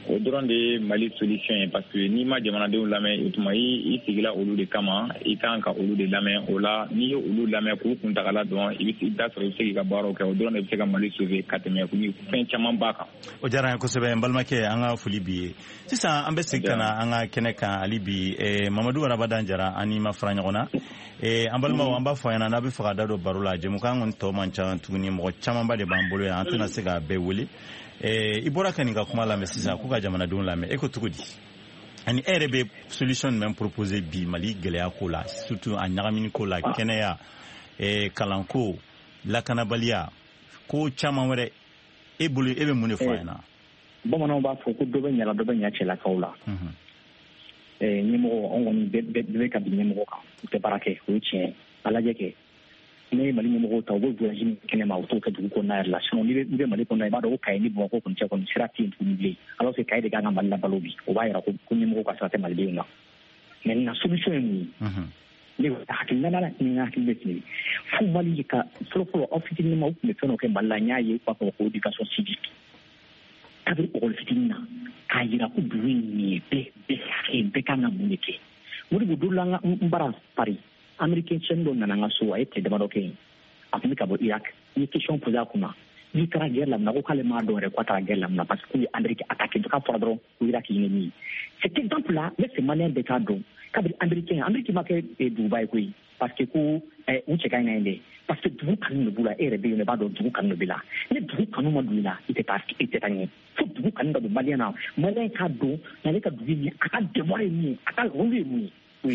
o dɔrɔn de ye Mali solution ye parce que n'i ma jamanadenw lamɛn o tuma i sigila olu de kama i kan ka olu de lamɛn o la n'i ye olu lamɛn k'u kuntagala dɔn i bɛ da sɔrɔ i bɛ se k'i ka baaraw kɛ o dɔrɔn de bɛ se ka Mali sauver ka tɛmɛ fɛn caman b'a kan. O diyara n ye kosɛbɛ n balimakɛ an ka foli b'i ye sisan an bɛ segin ka na an ka kɛnɛ kan hali bi Mamadu Arabadan Jara an ni ma fara ɲɔgɔn na an balimaw an b'a fɔ ɲɛna n'a bɛ fɛ ka da don baro la jɛmukan kɔni tɔ man ca tuguni mɔgɔ camanba de b'an bolo yan an tɛna se ka bɛɛ wele i bɔra ka nin ka kuma lamɛn sisan k'u ka jamanadenw lamɛn e ko cogo di ani e yɛrɛ bɛ solution jumɛn proposer bi Mali gɛlɛya ko la surtout a ɲagamini ko la kɛnɛya kalanko lakanabaliya ko caman wɛrɛ e bolo e bɛ mun de fɔ an ɲɛna. Bamananw b'a fɔ ko dɔ bɛ ɲa la dɔ bɛ ɲa cɛlakaw la ɲɛmɔgɔ anw kɔni bɛɛ bɛ ka bin ɲɛmɔgɔ kan u tɛ baara kɛ o ye tiɲɛ a lajɛ kɛ ne ye Mali ɲɛmɔgɔw ta u bɛ voyage min kɛnɛma u t'o kɛ dugu kɔnɔna yɛrɛ la sinon n'i bɛ Mali kɔnɔ i b'a dɔn ko Kayi ni Bamakɔ kɔni cɛ kɔni sira tɛ yen tuguni bilen alors que Kayi de kan ka Mali labalo bi o b'a jira ko ɲɛmɔgɔw ka sira tɛ malidenw na mais nin solution ye mun ye ne hakilina la ni hakili bɛ tile fo Mali ka fɔlɔfɔlɔ aw fitinin ma u tun bɛ fɛn dɔ kɛ Mali la n y'a ye u b'a fɔ ko éducation civique kabiri ɔkɔli fitinin na k'a jira ko dugu in nin ye bɛɛ kan ka mun de kɛ o de bɛ don la n bara Paris Américain cɛni dɔ nana n ka so a ye tile damadɔ kɛ yen a tun bɛ ka bɔ Irak i ye question posé a kunna n'i taara guerre lamina ko k'ale m'a dɔn yɛrɛ k'a taara guerre lamina parce que k'u ye Amérique attaqué k'a fɔra dɔrɔn ko Irak ye ennemi ye cet exemple là ne fɛ maliyɛn bɛɛ k'a dɔn kabiri Amérique ma kɛ duguba ye koyi parce que ko u cɛ ka ɲi na yen dɛ parce que dugu kanu de b'u la e yɛrɛ bɛ yen i b'a dɔn dugu kanu de b'i la ni dugu kanu ma don i la i tɛ taa ɲɛ fo dugu kanu ka don maliyɛn na maliyɛn k'a dɔn n'ale ka dugu ye a ka devoir ye min ye a ka rôle ye mun ye.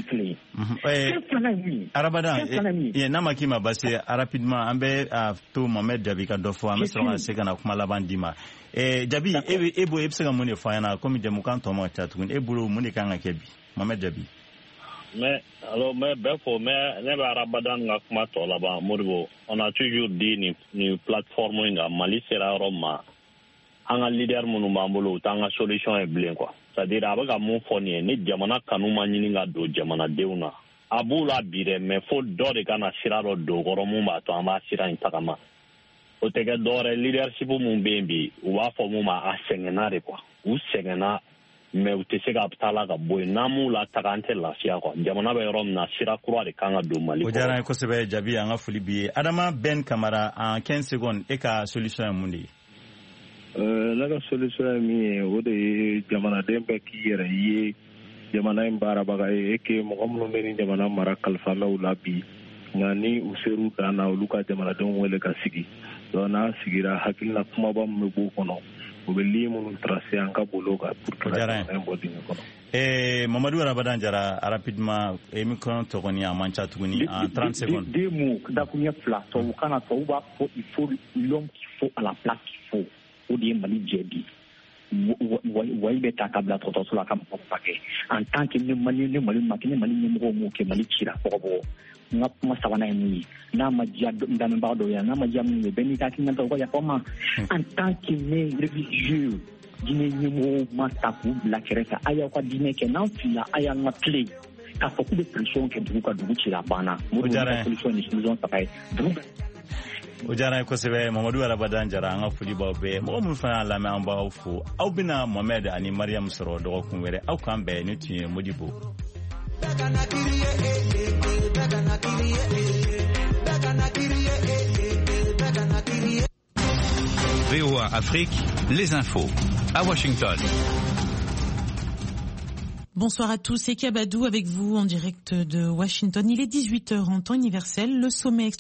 Arabadan n'a ma k'i ma basi rapidement an bɛ to Mohamed Jabi ka dɔ fɔ an bɛ sɔrɔ ka se ka na kuma laban d'i ma Jabi e bɛ se ka mun de fɔ an ɲɛna komi jɛmukan tɔ ma ca tuguni e bolo mun de kan ka kɛ bi Mohamed Jabi. Mais bɛɛ fɔ mais ne bɛ Arabadan ka kuma tɔ laban Modibo on a toujours dit ni plateforme in kan Mali sera yɔrɔ ma an ka leader minnu b'an bolo u t'an ka solution ye bilen quoi. C'est-à-dire a bɛ ka mun fɔ nin ye ni jamana kanu ma ɲini ka don jamanadenw na a b'u la bi dɛ mais fo dɔ de ka na sira dɔ don kɔrɔ mun b'a to an b'a sira in tagama o tɛ kɛ dɔwɛrɛ leadership mun bɛ yen bi u b'a fɔ mun ma a sɛgɛnna de quoi u sɛgɛnna mais u tɛ se ka taa la ka bɔ yen n'an m'u la taga an tɛ lafiya quoi jamana bɛ yɔrɔ min na sira kura de kan ka don Mali kɔnɔ. O diyara n ye kosɛbɛ Jabi an ka foli b'i ye Adama Ben Kamara en 15 secondes e ka solution ye mun de ye. Ne ka solution ye min ye o de ye jamanaden bɛɛ k'i yɛrɛ ye jamana in baarabaga ye ke mɔgɔ minnu bɛ ni jamana mara kalifamɛw la bi nka ni u ser'u dan na olu ka jamanadenw wele ka sigi donc n'a sigira hakilina kumaba min bɛ b'u kɔnɔ u bɛ ligne minnu tracer an ka bolo kan pour que jamana in bɔ dingɛ kɔnɔ. Mamadu Arabadan Jara rapidement émission tɔgɔni a man ca tuguni en 30 secondes. Deux mots dakunya fila tubabukan na tubabu b'a fɔ il faut l'homme qu'il faut à la place qu'il faut. O de ye Mali jɛ bi wayi bɛ ta ka bila dɔgɔtɔrɔso la ka mɔgɔ furakɛ en tant que ne Mali ɲɛmɔgɔw m'o kɛ Mali cira bɔgɔbɔgɔ n ka kuma sabanan ye mun ye n'a ma diya lamɛnbaga dɔw ye n'a ma diya minnu ye bɛɛ n'i ka hakilina ta u ka yafa n ma en tant que ne religieux diinɛ ɲɛmɔgɔw ma ta k'u bila kɛrɛfɛ a y'aw ka diinɛ kɛ n'an filila a y'an ka tile k'a fɔ k'u bɛ pression kɛ dugu ka dugu cira a banna o de ye solution ni solution saba ye dugu. O diyara n ye kosɛbɛ Mamadu Arabadan Jara an ka foli b'aw bɛɛ mɔgɔ minnu fana y'a lamɛn an b'aw fo aw bɛna Mohamed ani Mariam sɔrɔ dɔgɔkun wɛrɛ aw k'an bɛn ne tun ye Modibo. VOA Afrique, les infos à Washington. Bonsoir à tous, c'est Kabadou avec vous en direct de Washington. Il est 18h en temps universel. Le sommet